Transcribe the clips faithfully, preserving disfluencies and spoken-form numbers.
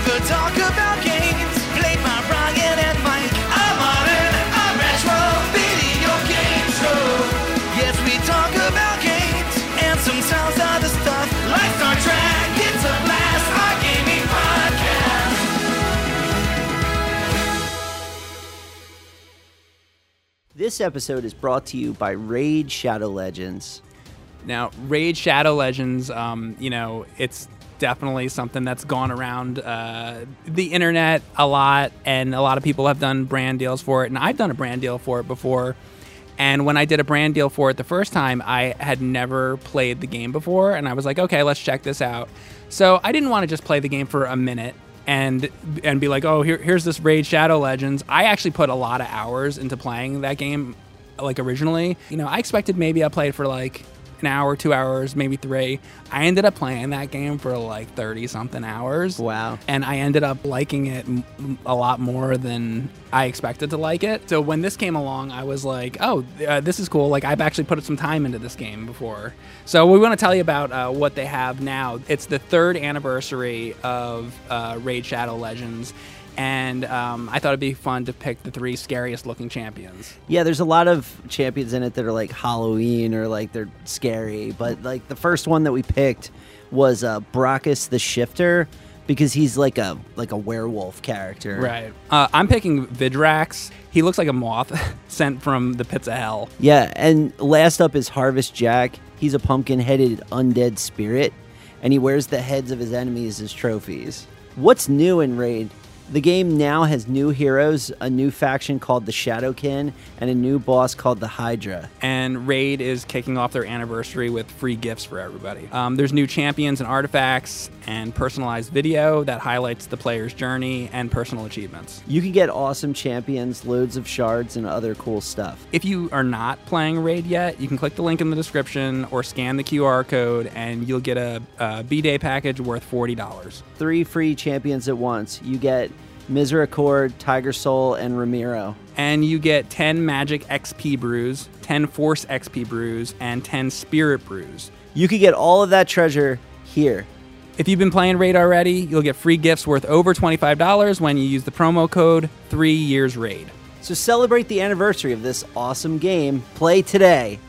could talk about games played by Ryan and Mike. A modern, a retro video game show. Yes, we talk about games and sometimes other stuff like Star Trek. It's a blast, our gaming podcast. This episode is brought to you by Raid Shadow Legends. Now, Raid Shadow Legends, um, you know, it's definitely something that's gone around uh, the internet a lot, and a lot of people have done brand deals for it, and I've done a brand deal for it before. And when I did a brand deal for it the first time, I had never played the game before, and I was like, okay, let's check this out. So I didn't want to just play the game for a minute and and be like, oh, here, here's this Raid Shadow Legends. I actually put a lot of hours into playing that game, like originally. You know, I expected maybe I played for like an hour, two hours, maybe three. I ended up playing that game for like thirty something hours. Wow. And I ended up liking it m- a lot more than I expected to like it. So when this came along, I was like, oh, uh, this is cool. Like, I've actually put some time into this game before. So we want to tell you about uh, what they have now. It's the third anniversary of uh, Raid Shadow Legends. And um, I thought it'd be fun to pick the three scariest looking champions. Yeah, there's a lot of champions in it that are like Halloween or like they're scary. But like the first one that we picked was uh, Brachus the Shifter, because he's like a like a werewolf character. Right. Uh, I'm picking Vidrax. He looks like a moth sent from the pits of hell. Yeah, and last up is Harvest Jack. He's a pumpkin-headed undead spirit, and he wears the heads of his enemies as trophies. What's new in Raid? The game now has new heroes, a new faction called the Shadowkin, and a new boss called the Hydra. And Raid is kicking off their anniversary with free gifts for everybody. Um, there's new champions and artifacts and personalized video that highlights the player's journey and personal achievements. You can get awesome champions, loads of shards, and other cool stuff. If you are not playing Raid yet, you can click the link in the description or scan the Q R code and you'll get a, a B-Day package worth forty dollars. Three free champions at once. You get Misericord, Tiger Soul, and Ramiro. And you get ten Magic X P brews, ten Force X P brews, and ten Spirit brews. You could get all of that treasure here. If you've been playing Raid already, you'll get free gifts worth over twenty-five dollars when you use the promo code three years raid. So celebrate the anniversary of this awesome game. Play today.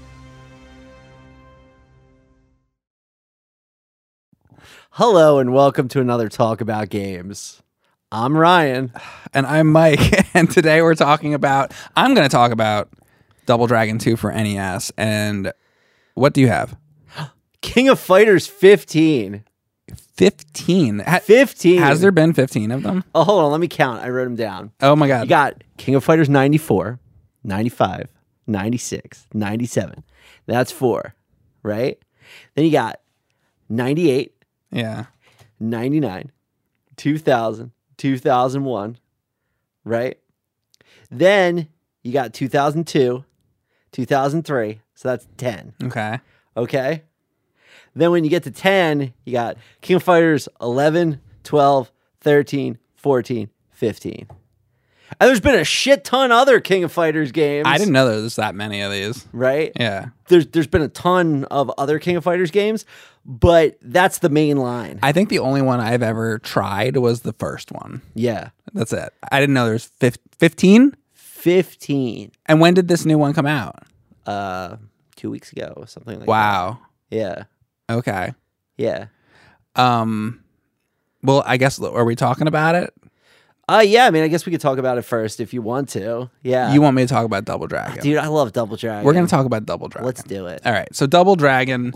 Hello and welcome to another Talk About Games. I'm Ryan. And I'm Mike. And today we're talking about, I'm going to talk about Double Dragon two for N E S. And what do you have? King of Fighters fifteen. fifteen. Ha- fifteen. Has there been fifteen of them? Oh, hold on. Let me count. I wrote them down. Oh my God. You got King of Fighters ninety-four, ninety-five, ninety-six, ninety-seven. That's four, right? Then you got ninety-eight, Yeah. ninety-nine, two thousand, two thousand one, right? Then you got two thousand two, two thousand three, so that's ten. Okay. Okay? Then when you get to ten, you got King of Fighters eleven, twelve, thirteen, fourteen, fifteen. And there's been a shit ton other King of Fighters games. I didn't know there was that many of these. Right? Yeah. There's there's been a ton of other King of Fighters games, but that's the main line. I think the only one I've ever tried was the first one. Yeah. That's it. I didn't know there's fifteen? fifteen. And when did this new one come out? Uh, two weeks ago, something like Wow. that. Yeah. Okay. Yeah. Um, well, I guess, are we talking about it? Uh, yeah, I mean, I guess we could talk about it first if you want to. Yeah. You want me to talk about Double Dragon? Dude, I love Double Dragon. We're going to talk about Double Dragon. Let's do it. All right. So Double Dragon.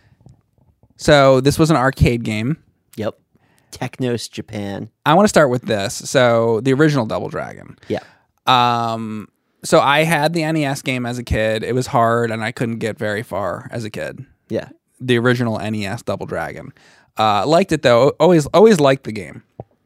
So this was an arcade game. Yep. Technos Japan. I want to start with this. So the original Double Dragon. Yeah. Um, so I had the N E S game as a kid. It was hard and I couldn't get very far as a kid. Yeah. The original N E S Double Dragon. Uh, liked it though. Always, always liked the game.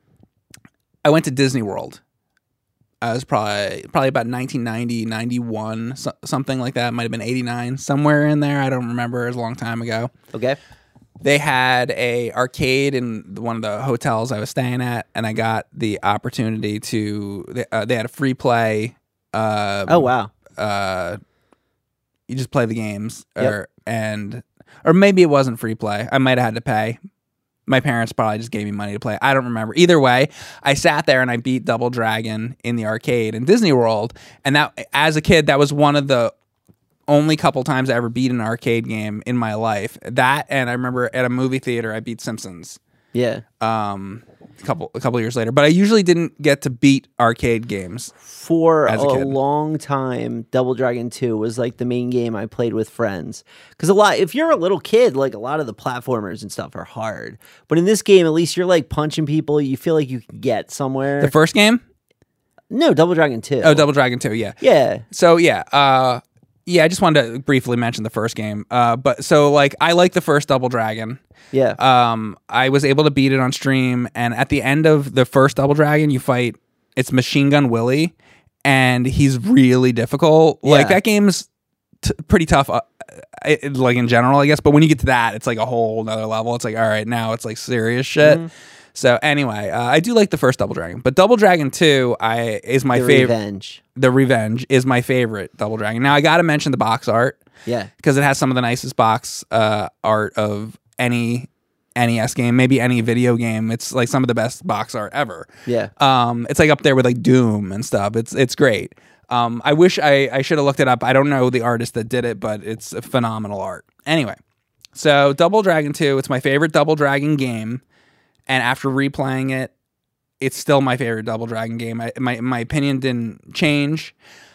I went to Disney World. I was probably probably about nineteen ninety, ninety-one, so, something like that. It might have been eighty-nine, somewhere in there. I don't remember. It was a long time ago. Okay. They had a arcade in one of the hotels I was staying at, and I got the opportunity to. They, uh, they had a free play. Uh, Oh wow. Uh, you just play the games, Yep. or and or maybe it wasn't free play. I might have had to pay. My parents probably just gave me money to play. I don't remember. Either way, I sat there and I beat Double Dragon in the arcade in Disney World. And that, as a kid, that was one of the only couple times I ever beat an arcade game in my life. That, and I remember at a movie theater, I beat Simpsons. Yeah. Um, a couple a couple years later, but I usually didn't get to beat arcade games For as a, a kid. long time, Double Dragon two was like the main game I played with friends. Because a lot, if you're a little kid, like a lot of the platformers and stuff are hard. But in this game, at least you're like punching people. You feel like you can get somewhere. The first game? no, Double Dragon two. Oh, Double Dragon two, yeah. Yeah. So yeah, uh, yeah. I just wanted to briefly mention the first game. Uh, but so like, I like the first Double Dragon. Yeah. Um, I was able to beat it on stream, and at the end of the first Double Dragon, you fight. It's Machine Gun Willie, and he's really difficult. Like Yeah. that game's t- pretty tough. Uh, it, like in general, I guess. But when you get to that, it's like a whole nother level. It's like, all right, now it's like serious shit. Mm-hmm. So anyway, uh, I do like the first Double Dragon, but Double Dragon two, I is my the favorite. Revenge. The Revenge is my favorite Double Dragon. Now I got to mention the box art. Yeah. Because it has some of the nicest box uh, art of any N E S game, maybe any video game. It's like some of the best box art ever. Yeah. Um, it's like up there with like Doom and stuff. It's it's great. Um, I wish I, I should have looked it up. I don't know the artist that did it, but it's a phenomenal art. Anyway, so Double Dragon two, it's my favorite Double Dragon game. And after replaying it, it's still my favorite Double Dragon game. I, my my opinion didn't change.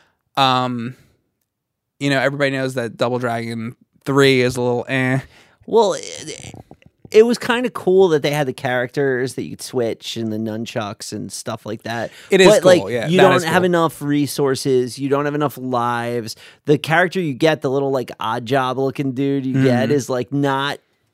Um, you know, everybody knows that Double Dragon three is a little eh. Well, it, it was kind of cool that they had the characters that you could switch and the nunchucks and stuff like that. It is but, cool, like, yeah, you that don't is have cool. enough resources. You don't have enough lives. The character you get, the little like odd job looking dude you Mm-hmm. get, is like not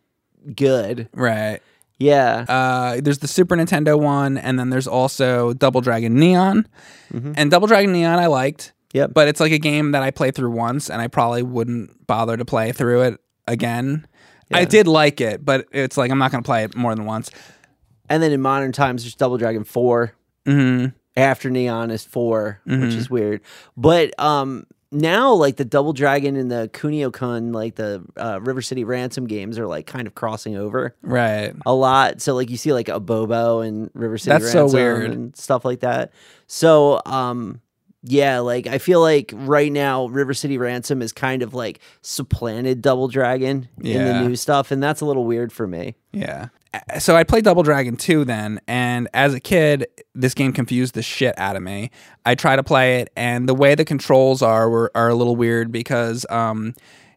good. Right. Yeah. Uh, there's the Super Nintendo one, and then there's also Double Dragon Neon. And Double Dragon Neon I liked. Yep. But it's like a game that I played through once, and I probably wouldn't bother to play through it again. I Yeah. did like it, but it's like I'm not going to play it more than once. And then in modern times, there's Double Dragon four. Mm-hmm. After Neon is four, which is weird. But um, now, like the Double Dragon and the Kunio-kun, like the uh, River City Ransom games, are like kind of crossing over Right. a lot. So like you see like a Bobo and River City That's so Ransom weird. and stuff like that. So um, yeah, like I feel like right now River City Ransom is kind of like supplanted Double Dragon in Yeah. the new stuff, and that's a little weird for me. Yeah. So I played Double Dragon two then, and as a kid, this game confused the shit out of me. I tried to play it, and the way the controls are were, are a little weird because um,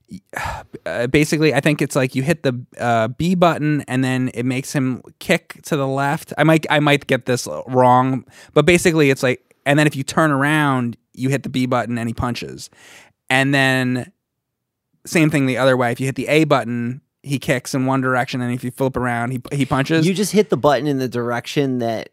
uh, basically I think it's like you hit the uh, B button and then it makes him kick to the left. I might I might get this wrong, but basically it's like, and then if you turn around, you hit the B button and he punches. And then same thing the other way. If you hit the A button, he kicks in one direction, and if you flip around, he he punches. You just hit the button in the direction that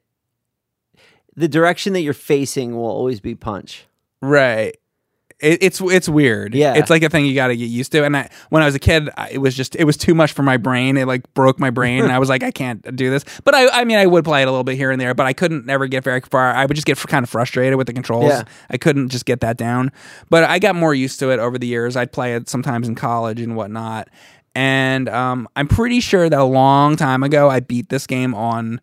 the direction that you're facing will always be punch. Right. It, it's it's weird. Yeah. It's like a thing you got to get used to. And I, when I was a kid, I, it was just it was too much for my brain. It like broke my brain, and I was like, I can't do this. But I I mean, I would play it a little bit here and there, but I couldn't never get very far. I would just get kind of frustrated with the controls. Yeah. I couldn't just get that down. But I got more used to it over the years. I'd play it sometimes in college and whatnot. And um, I'm pretty sure that a long time ago, I beat this game on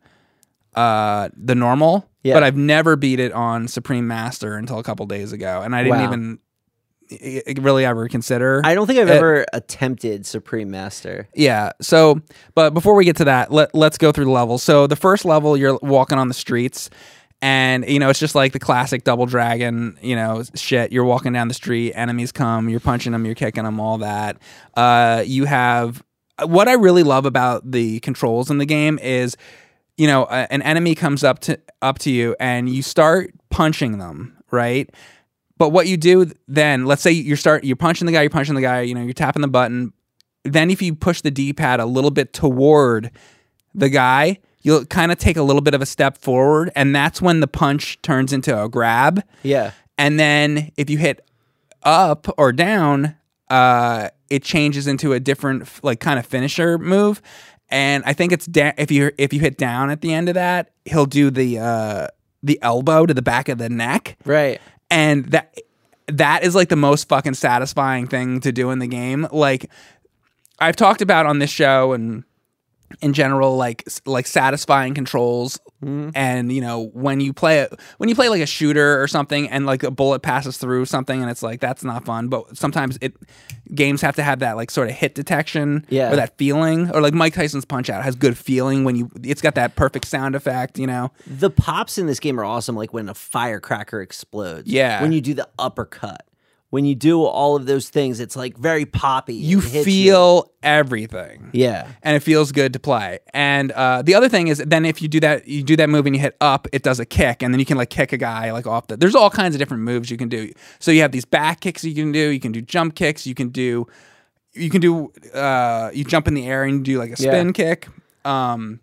uh, the normal. Yeah. But I've never beat it on Supreme Master until a couple days ago, and I didn't Wow. even i- i- really ever consider. I don't think I've it. ever attempted Supreme Master. Yeah. So, but before we get to that, let let's go through the levels. So the first level, you're walking on the streets, and you know it's just like the classic Double Dragon, you know, shit. You're walking down the street, enemies come, you're punching them, you're kicking them, all that. Uh, you have what I really love about the controls in the game is, you know, a, an enemy comes up to up to you and you start punching them, right? But what you do then, let's say you start you're punching the guy, you're punching the guy, you know, you're tapping the button. Then if you push the D-pad a little bit toward the guy, you'll kind of take a little bit of a step forward, and that's when the punch turns into a grab. Yeah. And then if you hit up or down, uh, it changes into a different like kind of finisher move. And I think it's da- if you if you hit down at the end of that, he'll do the uh, the elbow to the back of the neck, Right. and that that is like the most fucking satisfying thing to do in the game. Like I've talked about on this show and in general, like s- like satisfying controls. And you know, when you play it, when you play like a shooter or something, and like a bullet passes through something, and it's like that's not fun. But sometimes it games have to have that like sort of hit detection, Yeah. or that feeling, or like Mike Tyson's Punch Out has good feeling when you. It's got that perfect sound effect, you know. The pops in this game are awesome, like when a firecracker explodes. Yeah. When you do the uppercut. When you do all of those things, it's like very poppy. You It hits feel everything. Yeah. And it feels good to play. And uh, the other thing is, then if you do that, you do that move and you hit up, it does a kick, and then you can like kick a guy like off the. There's all kinds of different moves you can do. So you have these back kicks you can do. You can do jump kicks. You can do, you can do. Uh, you jump in the air and you do like a spin Yeah. kick. Um,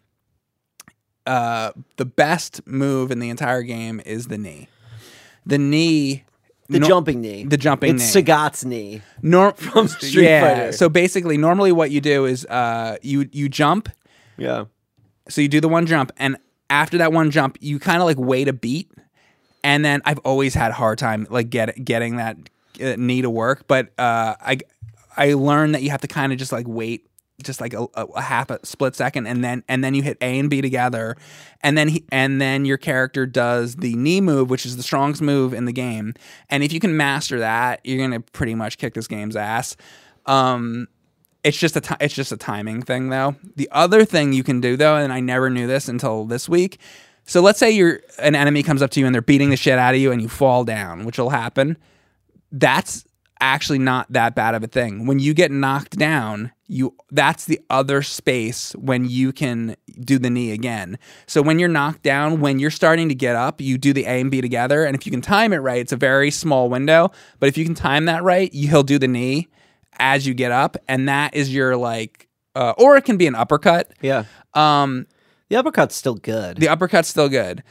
uh, the best move in the entire game is the knee. The knee. The no- jumping knee. The jumping it's knee. It's Sagat's knee. Nor- From Street yeah. Fighter. So basically, normally what you do is uh, you you jump. Yeah. So you do the one jump, and after that one jump, you kind of like wait a beat, and then I've always had a hard time like get getting that uh, knee to work. But uh, I I learned that you have to kind of just like wait. Just like a, a, a half a split second, and then and then you hit A and B together, and then he, and then your character does the knee move, which is the strongest move in the game. And if you can master that, you're gonna pretty much kick this game's ass. Um, it's just a t- it's just a timing thing, though. The other thing you can do, though, and I never knew this until this week. So let's say you're an enemy comes up to you and they're beating the shit out of you, and you fall down, which will happen. That's actually not that bad of a thing. When you get knocked down, you that's the other space when you can do the knee again. So when you're knocked down, when you're starting to get up, you do the A and B together, and if you can time it right, it's a very small window, but if you can time that right, you, he'll do the knee as you get up, and that is your like uh, or it can be an uppercut. Yeah. Um The uppercut's still good. the uppercut's still good.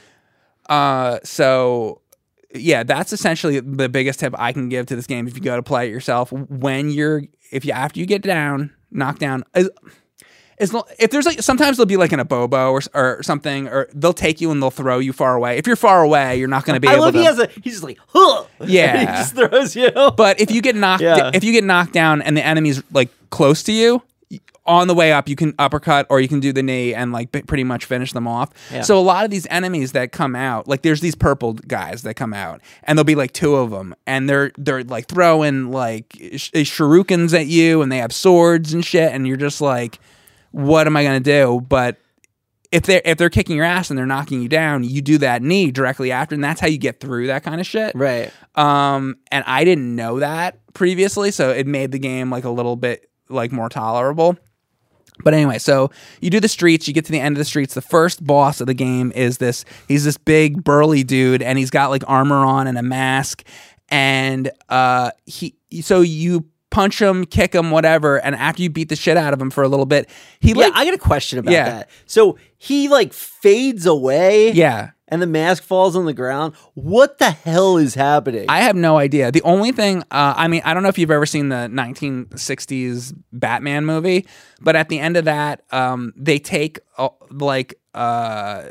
Uh so yeah, that's essentially the biggest tip I can give to this game. If you go to play it yourself, when you're, if you after you get down, knocked down, as, as lo- if there's like sometimes they'll be like in a bobo or or something, or they'll take you and they'll throw you far away. If you're far away, you're not going to be I able love to. he has a he's just like huh. Yeah. he just throws you. But if you get knocked, Yeah. if you get knocked down and the enemy's like close to you, on the way up, you can uppercut or you can do the knee and like b- pretty much finish them off. Yeah. So a lot of these enemies that come out, like there's these purple guys that come out, and there'll be like two of them, and they're they're like throwing like sh- shurikens at you, and they have swords and shit, and you're just like, what am I gonna do? But if they're if they're kicking your ass and they're knocking you down, you do that knee directly after, and that's how you get through that kind of shit. Right. Um, and I didn't know that previously, so it made the game like a little bit like more tolerable. But anyway, so you do the streets, you get to the end of the streets. The first boss of the game is this, he's this big burly dude, and he's got like armor on and a mask. And uh, he, so you punch him, kick him, whatever. And after you beat the shit out of him for a little bit, he Yeah, like, I got a question about Yeah. that. So he like fades away. yeah. And the mask falls on the ground. What the hell is happening? I have no idea. The only thing, uh, I mean, I don't know if you've ever seen the nineteen sixties Batman movie, but at the end of that, um, they take uh, like, uh,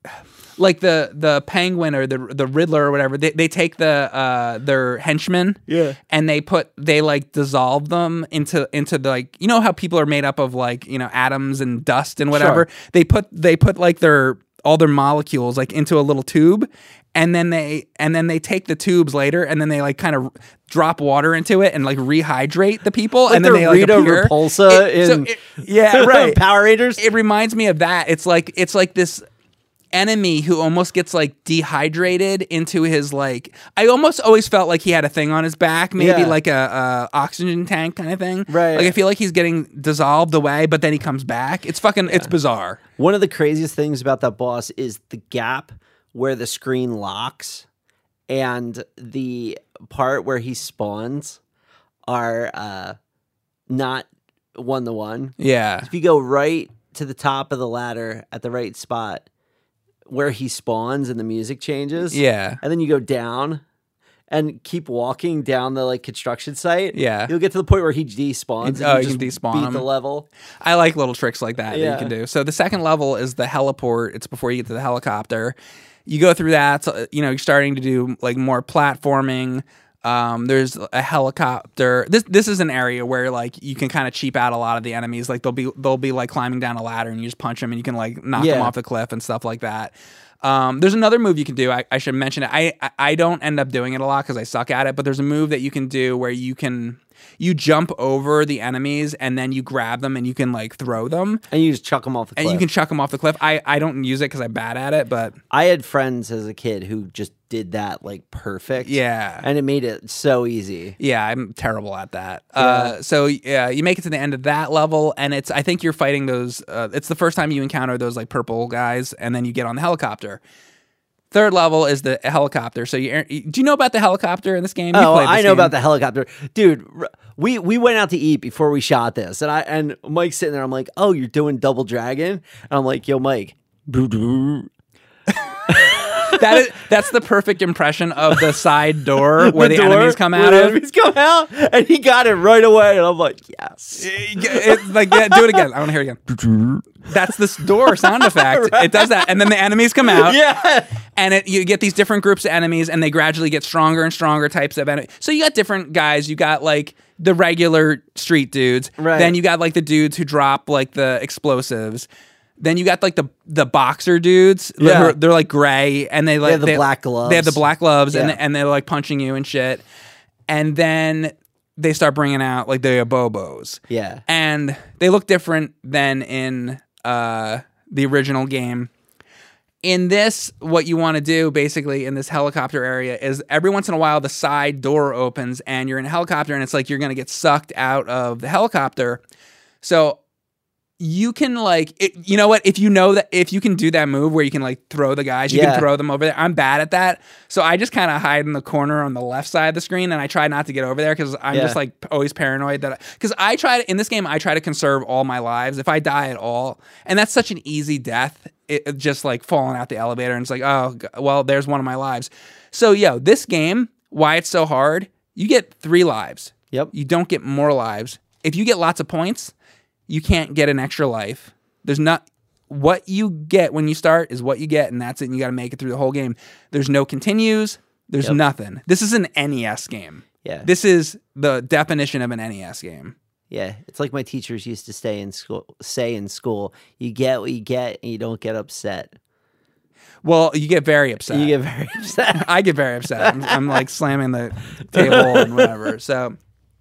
like the the Penguin or the the Riddler or whatever. They they take the uh, their henchmen, Yeah. and they put they like dissolve them into into the, like, you know how people are made up of like, you know, atoms and dust and whatever. Sure. They put they put like their all their molecules like into a little tube, and then they and then they take the tubes later, and then they like kind of drop water into it and like rehydrate the people, Like and then the they like Rita appear. Repulsa It- so in it- yeah, right. Power Rangers. It reminds me of that. It's like it's like this enemy who almost gets like dehydrated into his like. I almost always felt like he had a thing on his back, maybe Yeah. like a, a oxygen tank kind of thing. Right. Like I feel like he's getting dissolved away, but then he comes back. It's fucking. It's bizarre. One of the craziest things about that boss is the gap where the screen locks and the part where he spawns are uh, not one to one. Yeah. If you go right to the top of the ladder at the right spot where he spawns and the music changes, Yeah. and then you go down and keep walking down the like construction site, Yeah. you'll get to the point where he despawns. Oh, and you you can just despawn beat him. the level. I like little tricks like that that Yeah. you can do. So the second level is the heliport. It's before you get to the helicopter. You go through that. So, you know, you're starting to do like more platforming. Um, there's a helicopter. This this is an area where like you can kind of cheap out a lot of the enemies. Like they'll be they'll be like climbing down a ladder and you just punch them and you can like knock Yeah. them off the cliff and stuff like that. Um, there's another move you can do. I, I should mention it. I, I I don't end up doing it a lot because I suck at it. But there's a move that you can do where you can you jump over the enemies and then you grab them and you can like throw them And you just chuck them off the cliff. and you can chuck them off the cliff. I, I don't use it because I'm bad at it, but I had friends as a kid who just did that like perfect. yeah. And it made it so easy. Yeah, I'm terrible at that. Uh, so yeah, you make it to the end of that level, and it's I think you're fighting those. Uh, it's the first time you encounter those like purple guys, and then you get on the helicopter. Third level is the helicopter. So you do you know about the helicopter in this game? You Oh, played this I know game. about the helicopter, dude. r- We we went out to eat before we shot this, and I and Mike's sitting there. I'm like, "Oh, you're doing Double Dragon?" And I'm like, "Yo, Mike." That is that's the perfect impression of the side door where the, door enemies come where out the of. enemies come out, and he got it right away, and I'm like, "Yes." It's like yeah, do it again. I want to hear it again. That's this door sound effect. It does that, and then the enemies come out. Yeah. And it, you get these different groups of enemies, and they gradually get stronger and stronger types of enemies. So you got different guys. You got like the regular street dudes. Right. Then you got like the dudes who drop like the explosives. Then you got like the the boxer dudes. Yeah. They're, they're like gray, and they like have the black gloves. They have the black gloves, and Yeah. and they're like punching you and shit. And then they start bringing out like the abobos. Yeah. And they look different than in uh, the original game. In this, what you want to do basically in this helicopter area is every once in a while the side door opens and you're in a helicopter and it's like you're going to get sucked out of the helicopter. So you can like, it, you know what? If you know that, if you can do that move where you can like throw the guys, you Yeah. can throw them over there. I'm bad at that. So I just kind of hide in the corner on the left side of the screen and I try not to get over there because I'm Yeah. just like always paranoid that, because I, I try to, in this game, I try to conserve all my lives. If I die at all, and that's such an easy death, it, it just like falling out the elevator and it's like, oh, g- well, there's one of my lives. So, yo, this game, why it's so hard, you get three lives. Yep. You don't get more lives. If you get lots of points, you can't get an extra life. There's not what you get when you start is what you get, and that's it. And you got to make it through the whole game. There's no continues. There's Yep. nothing. This is an N E S game. Yeah. This is the definition of an N E S game. Yeah, it's like my teachers used to stay in school. Say in school, you get what you get, and you don't get upset. Well, you get very upset. You get very upset. I get very upset. I'm, I'm like slamming the table and whatever. So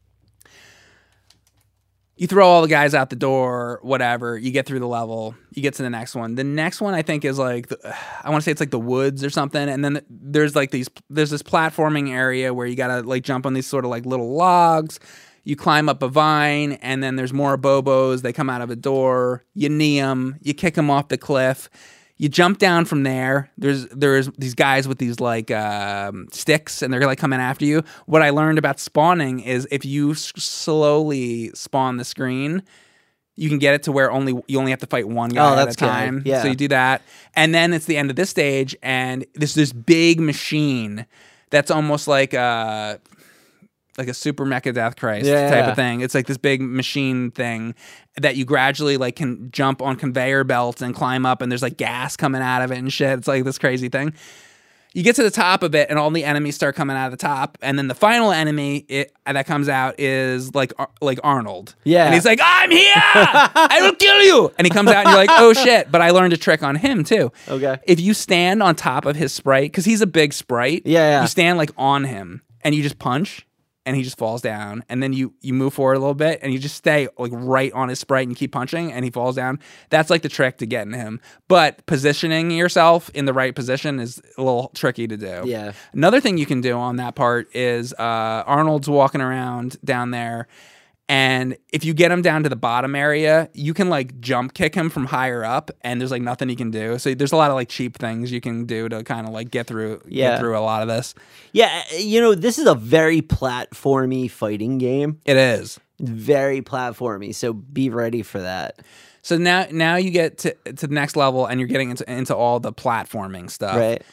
you throw all the guys out the door, whatever. You get through the level. You get to the next one. The next one I think is like, the, I want to say it's like the woods or something. And then there's like these, there's this platforming area where you got to like jump on these sort of like little logs. You climb up a vine, and then there's more bobos. They come out of a door. You knee them. You kick them off the cliff. You jump down from there. There's there's these guys with these like um, sticks, and they're like coming after you. What I learned about spawning is if you s- slowly spawn the screen, you can get it to where only you only have to fight one guy Oh, at that's a good. time. Yeah. So you do that, and then it's the end of this stage, and there's this big machine that's almost like a like a super mecha Death Christ Yeah. type of thing. It's like this big machine thing that you gradually like can jump on conveyor belts and climb up, and there's like gas coming out of it and shit. It's like this crazy thing. You get to the top of it, and all the enemies start coming out of the top, and then the final enemy it, that comes out is like Ar- like Arnold. Yeah. And he's like, "I'm here! I will kill you!" And he comes out, and you're like, "Oh shit!" But I learned a trick on him too. Okay. If you stand on top of his sprite, because he's a big sprite, Yeah, yeah. you stand like on him, and you just punch, and he just falls down, and then you you move forward a little bit, and you just stay like right on his sprite, and you keep punching, and he falls down. That's like the trick to getting him. But positioning yourself in the right position is a little tricky to do. Yeah. Another thing you can do on that part is uh, Arnold's walking around down there, and if you get him down to the bottom area, you can like jump kick him from higher up, and there's like nothing he can do. So there's a lot of like cheap things you can do to kind of like get through Yeah. get through a lot of this. Yeah, you know, this is a very platformy fighting game. It is. Very platformy, so be ready for that. So now now you get to to the next level, and you're getting into into all the platforming stuff. Right.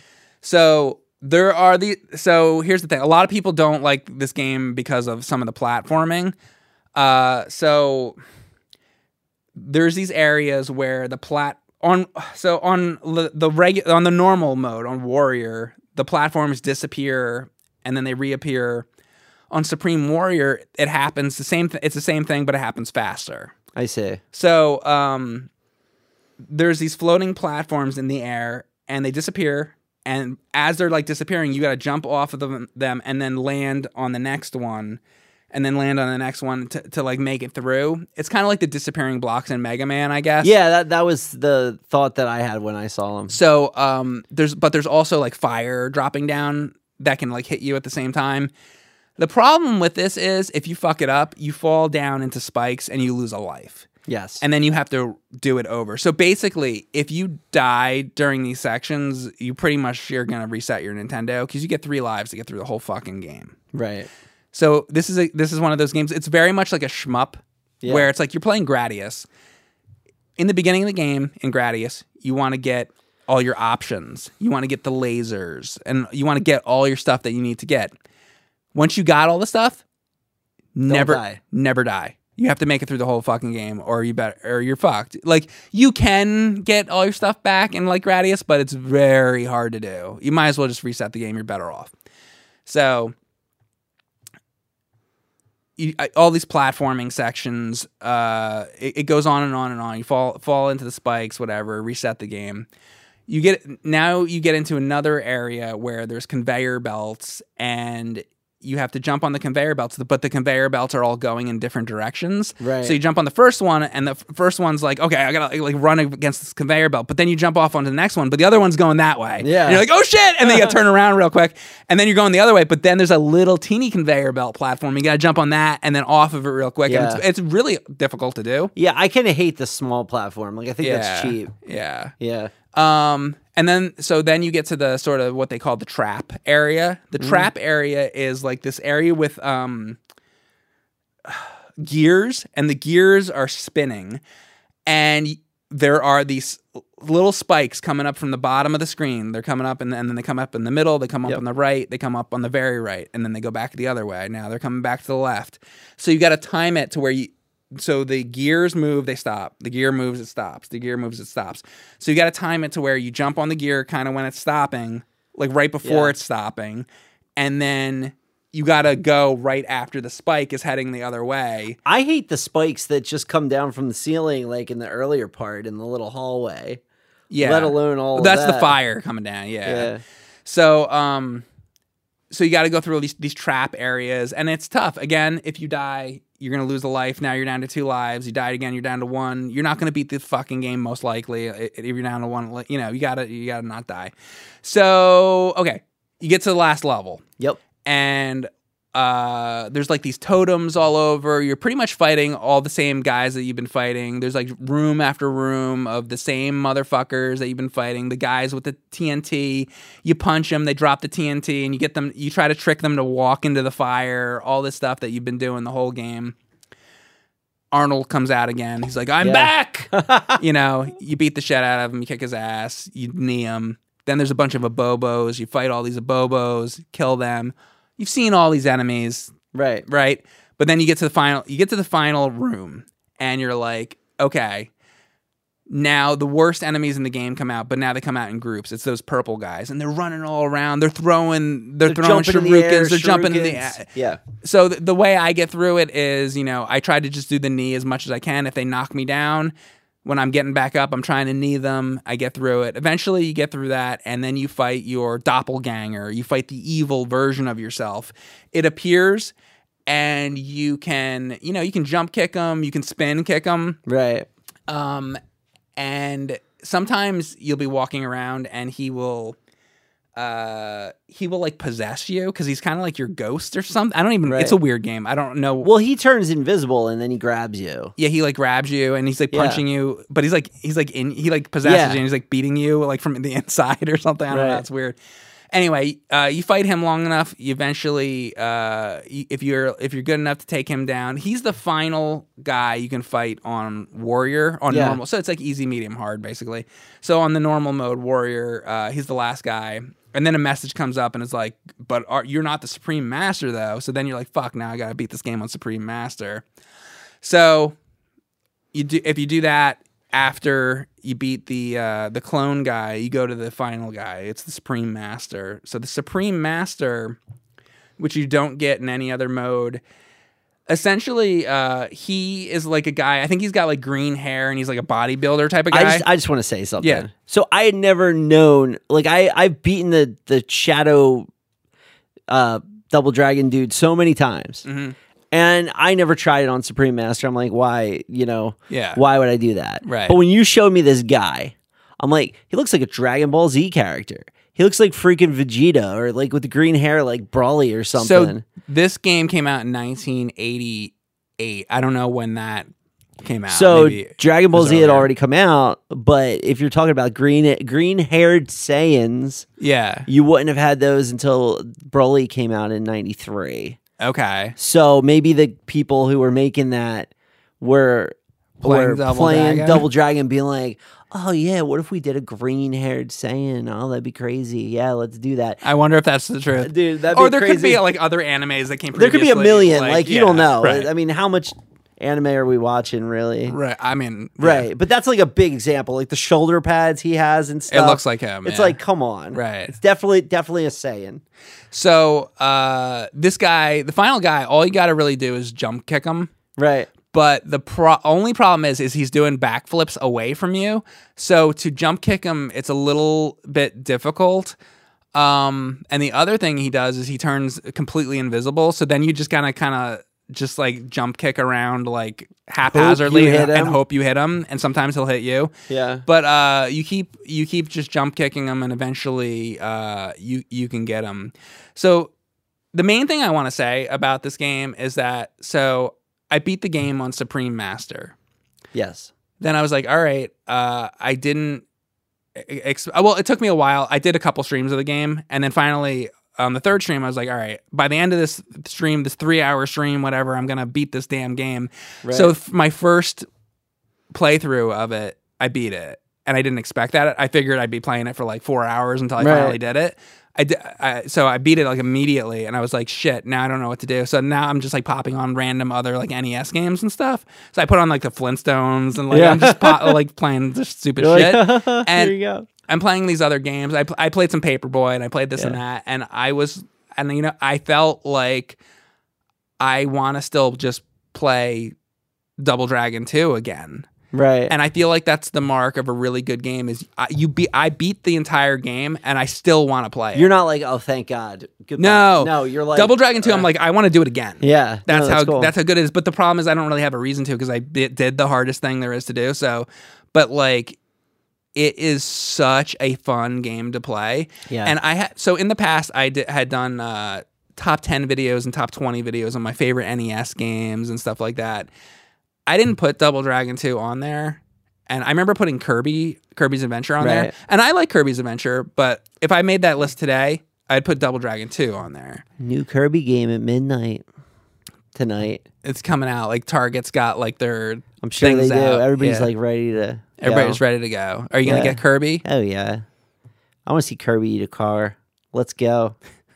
So there are the so here's the thing. A lot of people don't like this game because of some of the platforming. Uh, so there's these areas where the plat on so on the, the regu- on the normal mode on Warrior, the platforms disappear and then they reappear On Supreme Warrior, it happens the same. Th- it's the same thing, but it happens faster. I see. So um, there's these floating platforms in the air, and they disappear. And as they're like disappearing, you got to jump off of them, them and then land on the next one, and then land on the next one to, to like make it through. It's kind of like the disappearing blocks in Mega Man, I guess. Yeah, that that was the thought that I had when I saw them. So um, there's but there's also like fire dropping down that can like hit you at the same time. The problem with this is if you fuck it up, you fall down into spikes and you lose a life. Yes. And then you have to do it over. So basically, if you die during these sections, you pretty much you're going to reset your Nintendo because you get three lives to get through the whole fucking game. Right. So this is a, this is one of those games. It's very much like a shmup Yeah. where it's like you're playing Gradius. In the beginning of the game, in Gradius, you want to get all your options. You want to get the lasers. And you want to get all your stuff that you need to get. Once you got all the stuff, never die. never die. You have to make it through the whole fucking game, or you better, or you're fucked. Like you can get all your stuff back in like Gradius, but it's very hard to do. You might as well just reset the game. You're better off. So, you, all these platforming sections, uh, it, it goes on and on and on. You fall fall into the spikes, whatever. Reset the game. You get now. You get into another area where there's conveyor belts and you have to jump on the conveyor belts, but the conveyor belts are all going in different directions. Right. So you jump on the first one, and the f- first one's like, okay, I gotta like run against this conveyor belt. But then you jump off onto the next one, but the other one's going that way. Yeah. And you're like, oh shit! And then you gotta turn around real quick, and then you're going the other way. But then there's a little teeny conveyor belt platform. You gotta jump on that and then off of it real quick. Yeah. And it's, it's really difficult to do. Yeah, I kind of hate the small platform. Like I think Yeah. that's cheap. Yeah. Yeah. Um, and then, so then you get to the sort of what they call the trap area. The trap area is like this area with, um, gears, and the gears are spinning, and there are these little spikes coming up from the bottom of the screen. They're coming up, and, and then they come up in the middle, they come up Yep. on the right, they come up on the very right, and then they go back the other way. Now they're coming back to the left. So you got to time it to where you, so the gears move, they stop. The gear moves, it stops. The gear moves, it stops. So you got to time it to where you jump on the gear kind of when it's stopping, like right before Yeah. it's stopping, and then you got to go right after the spike is heading the other way. I hate the spikes that just come down from the ceiling, like in the earlier part in the little hallway. Yeah. Let alone all of That's the that. fire coming down, yeah. Yeah. So, um, so you got to go through these these trap areas, and it's tough. Again, if you die, you're gonna lose a life. Now you're down to two lives. You died again, you're down to one. You're not gonna beat the fucking game most likely if you're down to one. You know, you gotta you gotta not die. So, okay, you get to the last level, Yep. and uh, there's like these totems all over. You're pretty much fighting all the same guys that you've been fighting. There's like room after room of the same motherfuckers that you've been fighting. The guys with the T N T, you punch them, they drop the T N T, and you get them. You try to trick them to walk into the fire. All this stuff that you've been doing the whole game. Arnold comes out again. He's like, "I'm Yeah. back." You know, you beat the shit out of him. You kick his ass. You knee him. Then there's a bunch of abobos. You fight all these abobos, kill them. You've seen all these enemies, Right. right? But then you get to the final. You get to the final room, and you're like, okay. Now the worst enemies in the game come out, but now they come out in groups. It's those purple guys, and they're running all around. They're throwing. They're, They're throwing jumping in the air, shurikens. They're jumping in the air. shurikens. Yeah. So the, the way I get through it is, you know, I try to just do the knee as much as I can. If they knock me down, when I'm getting back up, I'm trying to knee them. I get through it. Eventually, you get through that, and then you fight your doppelganger. You fight the evil version of yourself. It appears, and you can, you know, you can jump kick them. You can spin kick them. Right. Um, and sometimes you'll be walking around, and he will, uh, he will like possess you because he's kind of like your ghost or something. I don't even. Right. It's a weird game. I don't know. Well, he turns invisible and then he grabs you. Yeah, he like grabs you and he's like Yeah. punching you, but he's like he's like in he like possesses Yeah. you and he's like beating you like from the inside or something. I don't know. Right. It's weird. Anyway, uh, you fight him long enough. You eventually, uh, y- if you're if you're good enough to take him down, he's the final guy you can fight on Warrior on Yeah. normal. So it's like easy, medium, hard, basically. So on the normal mode, Warrior, uh, he's the last guy. And then a message comes up and it's like, but are, you're not the Supreme Master, though. So then you're like, fuck, now I got to beat this game on Supreme Master. So you do if you do that after you beat the uh, the clone guy, you go to the final guy. It's the Supreme Master. So the Supreme Master which you don't get in any other mode. Essentially, uh, he is like a guy. I think he's got like green hair and he's like a bodybuilder type of guy. I just, I just want to say something. Yeah. So I had never known, like I, I've beaten the, the Shadow uh, Double Dragon dude so many times. Mm-hmm. And I never tried it on Supreme Master. I'm like, why, you know, Yeah. why would I do that? Right. But when you showed me this guy, I'm like, he looks like a Dragon Ball Z character. He looks like freaking Vegeta or like with the green hair like Brawly or something. So this game came out in nineteen eighty-eight. I don't know when that came out. So Maybe Dragon Ball it was Z had earlier. already come out, but if you're talking about green green haired Saiyans, Yeah. you wouldn't have had those until Broly came out in ninety-three. Okay. So maybe the people who were making that were Playing were Double playing Dragon? Double Dragon, being like, oh yeah, what if we did a green haired Saiyan? Oh, that'd be crazy. Yeah, let's do that. I wonder if that's the truth. Dude, that'd or be there could crazy. be like other animes that came There could be a previously, million. Like, you yeah, don't know. Right. I mean, how much anime are we watching, really? right. I mean, yeah. Right, but that's like a big example, like the shoulder pads he has and stuff. looks like him, It's yeah. like, come on, Right. It's definitely, definitely a Saiyan. So uh, this guy, the final guy, all you got to really do is jump kick him. Right. But the pro- only problem is, is he's doing backflips away from you. So to jump kick him, it's a little bit difficult. Um, and the other thing he does is he turns completely invisible. So then you just kind of, kind of just like jump kick around like haphazardly Hope you hit and him. hope you hit him. And sometimes he'll hit you. Yeah. But uh, you keep you keep just jump kicking him, and eventually uh, you you can get him. So the main thing I want to say about this game is that so. I beat the game on Supreme Master. Yes. Then I was like, all right, uh, I didn't. Ex- well, it took me a while. I did a couple streams of the game. And then finally, on the third stream, I was like, all right, by the end of this stream, this three hour stream, whatever, I'm going to beat this damn game. Right. So f- my first playthrough of it, I beat it. And I didn't expect that. I figured I'd be playing it for like four hours until I Right. finally did it. I, di- I so I beat it like immediately, and I was like, "Shit!" Now I don't know what to do. So now I'm just like popping on random other like N E S games and stuff. So I put on like the Flintstones, and like Yeah. I'm just po- like playing this stupid You're shit. like, and here you go. I'm playing these other games. I pl- I played some Paperboy, and I played this and Yeah. that, and I was and you know I felt like I want to still just play Double Dragon two again. Right. And I feel like that's the mark of a really good game is I, you beat I beat the entire game and I still want to play it. You're not like, oh, thank God. Goodbye. no, No, you're like Double Dragon two. I'm uh, like I want to do it again. Yeah. That's no, how cool. that's how good it is. But the problem is I don't really have a reason to because I did, did the hardest thing there is to do. So, but like it is such a fun game to play. Yeah. And I had so in the past I did, had done uh, top ten videos and top twenty videos on my favorite N E S games and stuff like that. I didn't put Double Dragon two on there. And I remember putting Kirby, Kirby's Adventure on there. Right. And I like Kirby's Adventure, but if I made that list today, I'd put Double Dragon two on there. New Kirby game at midnight tonight. It's coming out. Like Target's got like their I'm sure they things do. out. Everybody's Yeah. like ready to. Everybody's go. ready to go. Are you going to Yeah. get Kirby? Oh yeah. I want to see Kirby eat a car. Let's go.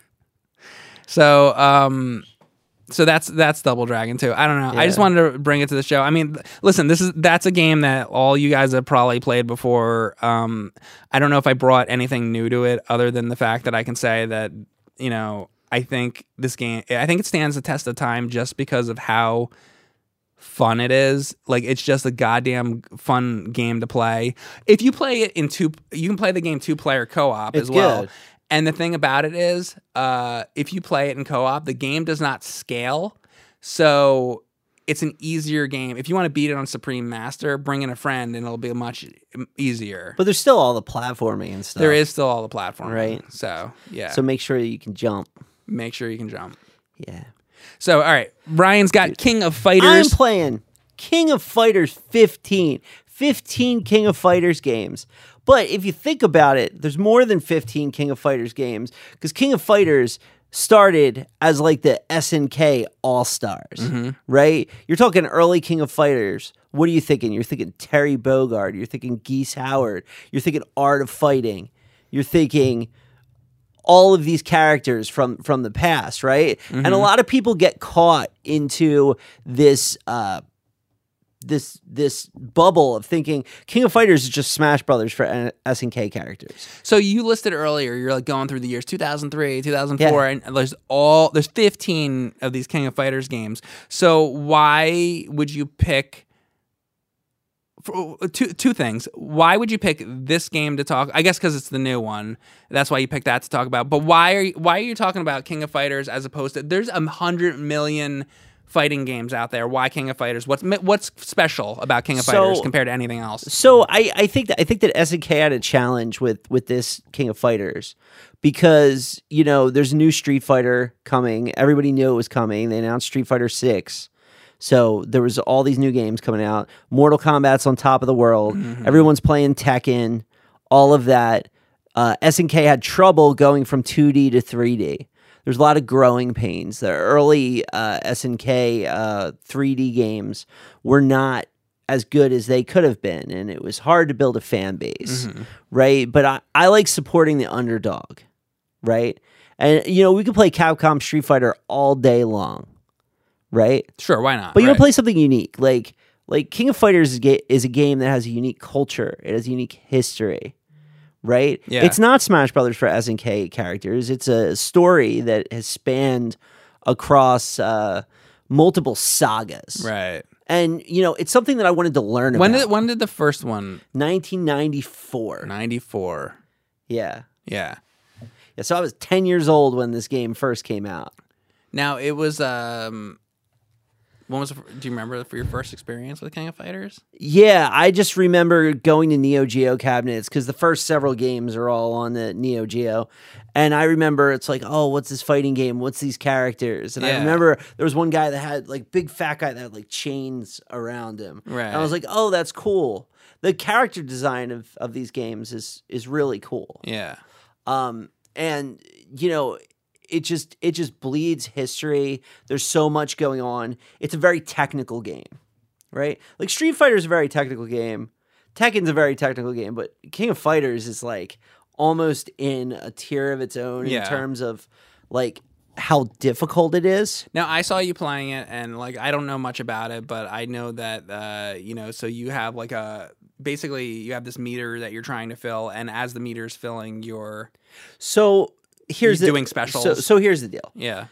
So, um, so that's that's Double Dragon two. I don't know. I just Yeah. wanted to bring it to the show. I mean, listen, this is that's a game that all you guys have probably played before. Um, I don't know if I brought anything new to it other than the fact that I can say that you know I think this game. I think it stands the test of time just because of how fun it is. Like it's just a goddamn fun game to play. If you play it in two, you can play the game two player co op It's as well. good. And the thing about it is, uh, if you play it in co-op, the game does not scale. So it's an easier game. If you want to beat it on Supreme Master, bring in a friend and it'll be much easier. But there's still all the platforming and stuff. There is still all the platform. Right. So, yeah. So make sure you can jump. make sure you can jump. Yeah. So, all right. Ryan's got King of I'm Fighters. playing King of Fighters fifteen. fifteen King of Fighters games. But if you think about it, there's more than fifteen King of Fighters games because King of Fighters started as like the S N K All-Stars, Mm-hmm. right? You're talking early King of Fighters. What are you thinking? You're thinking Terry Bogard. You're thinking Geese Howard. You're thinking Art of Fighting. You're thinking all of these characters from from the past, right? Mm-hmm. And a lot of people get caught into this uh, this this bubble of thinking King of Fighters is just Smash Brothers for S N K characters. So you listed earlier, you're like going through the years two thousand three, two thousand four, Yeah. and there's all there's fifteen of these King of Fighters games. So why would you pick for, two two things? Why would you pick this game to talk? I guess because it's the new one. That's why you picked that to talk about. But why are you, why are you talking about King of Fighters as opposed to there's a hundred million fighting games out there? Why King of Fighters? What's what's special about King of So- Fighters compared to anything else? So I, I think that I think that S N K had a challenge with with this King of Fighters because you know there's a new Street Fighter coming. Everybody knew it was coming. They announced Street Fighter six. So there was all these new games coming out. Mortal Kombat's on top of the world. Mm-hmm. Everyone's playing Tekken. All of that. Uh, S N K had trouble going from two D to three D. There's a lot of growing pains. The early uh, S N K uh, three D games were not as good as they could have been, and it was hard to build a fan base, Mm-hmm. right? But I, I like supporting the underdog, right? And, you know, we could play Capcom Street Fighter all day long, right? Sure, why not? But you Right. gotta play something unique. Like, like King of Fighters is, ga- is a game that has a unique culture. It has a unique history, right? Yeah. It's not Smash Brothers for S N K characters. It's a story that has spanned across uh, multiple sagas, Right. and you know, it's something that I wanted to learn When about. did when did the first one? nineteen ninety-four. ninety-four. Yeah, Yeah. yeah. So I was ten years old when this game first came out. Now it was um when was the, fir- do you remember for your first experience with King of Fighters? Yeah, I just remember going to Neo Geo cabinets because the first several games are all on the Neo Geo. And I remember it's like, oh, what's this fighting game? What's these characters? And I Yeah. remember there was one guy that had like big fat guy that had like chains around him. Right. And I was like, oh, that's cool. The character design of, of these games is is really cool. Yeah. Um, and you know, it just it just bleeds history. There's so much going on. It's a very technical game, right? Like Street Fighter is a very technical game. Tekken's a very technical game, but King of Fighters is like almost in a tier of its own Yeah. in terms of like how difficult it is. Now I saw you playing it, and like I don't know much about it, but I know that uh, you know. So you have like a basically you have this meter that you're trying to fill, and as the meter's filling, you're So here's You're the, doing specials. So, so here's the deal. yeah.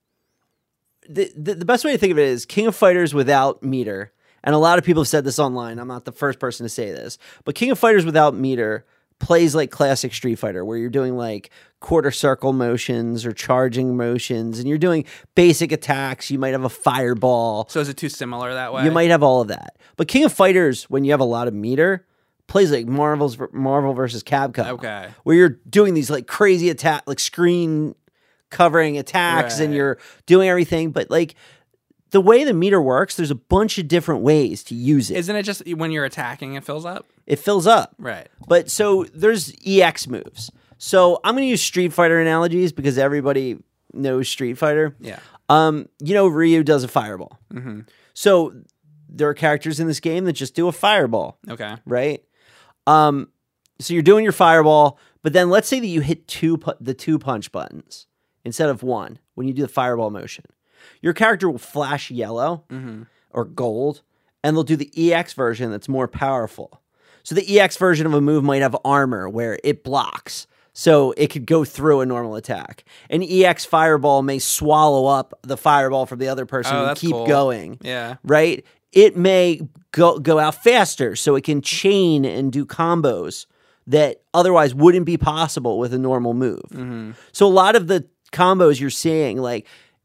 the, the the best way to think of it is King of Fighters without meter, and a lot of people have said this online. I'm not the first person to say this, but King of Fighters without meter plays like classic Street Fighter, where you're doing like quarter circle motions or charging motions, and you're doing basic attacks. You might have a fireball. So is it too similar that way? You might have all of that. But King of Fighters, when you have a lot of meter, plays like Marvel's Marvel versus Capcom. Okay. Where you're doing these like crazy attack, like screen covering attacks, and Right. you're doing everything. But like the way the meter works, there's a bunch of different ways to use it. Isn't it just when you're attacking, it fills up? It fills up. Right. But so there's E X moves. So I'm going to use Street Fighter analogies because everybody knows Street Fighter. Yeah. Um, you know, Ryu does a fireball. Mm-hmm. So there are characters in this game that just do a fireball, Okay. right? Um, so you're doing your fireball, but then let's say that you hit two pu- the two punch buttons instead of one when you do the fireball motion. Your character will flash yellow Mm-hmm. or gold, and they'll do the E X version that's more powerful. So the E X version of a move might have armor where it blocks, so it could go through a normal attack. An E X fireball may swallow up the fireball from the other person Oh, and that's keep cool. going. Yeah. Right? It may go go out faster, so it can chain and do combos that otherwise wouldn't be possible with a normal move. Mm-hmm. So a lot of the combos you're seeing, like,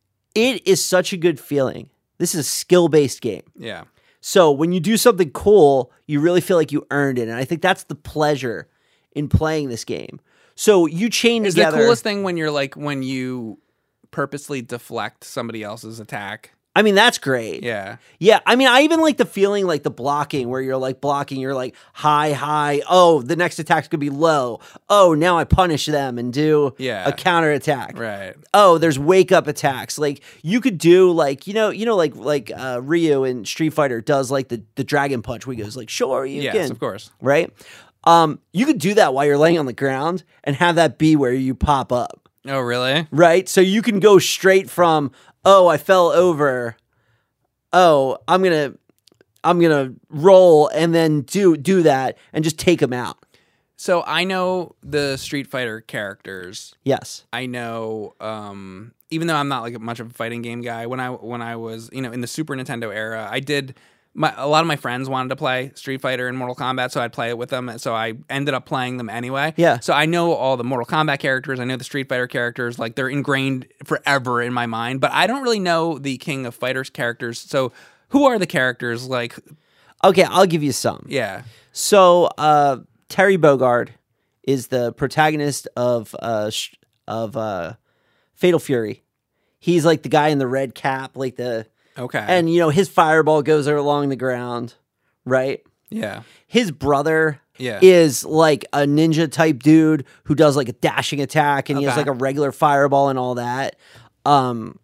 it is such a good feeling. This is a skill-based game. Yeah. So when you do something cool, you really feel like you earned it. And I think that's the pleasure in playing this game. So you chain Is together. the coolest thing when you're like when you purposely deflect somebody else's attack? I mean, that's great. Yeah. Yeah, I mean, I even like the feeling like the blocking where you're like blocking, you're like high, high. Oh, the next attack's gonna be low. Oh, now I punish them and do Yeah. a counter attack. Right. Oh, there's wake up attacks. Like you could do like, you know, you know, like like uh, Ryu in Street Fighter does like the, the dragon punch where he goes like, sure, you Yes, can. of course. Right? Um, you could do that while you're laying on the ground and have that be where you pop up. Oh, really? Right? So you can go straight from, oh, I fell over. Oh, I'm gonna I'm gonna roll and then do do that and just take them out. So I know the Street Fighter characters. Yes. I know, um, even though I'm not like much of a fighting game guy, when I when I was, you know, in the Super Nintendo era, I did. My, a lot of my friends wanted to play Street Fighter and Mortal Kombat, so I'd play it with them. And so I ended up playing them anyway. Yeah. So I know all the Mortal Kombat characters. I know the Street Fighter characters. Like, they're ingrained forever in my mind. But I don't really know the King of Fighters characters. So who are the characters? Like, Okay, I'll give you some. yeah. So uh, Terry Bogard is the protagonist of uh, sh- of uh, Fatal Fury. He's like the guy in the red cap, like the Okay. and you know his fireball goes along the ground, right? yeah. His brother Yeah. is like a ninja type dude who does like a dashing attack, and he has Okay. like a regular fireball and all that. Um,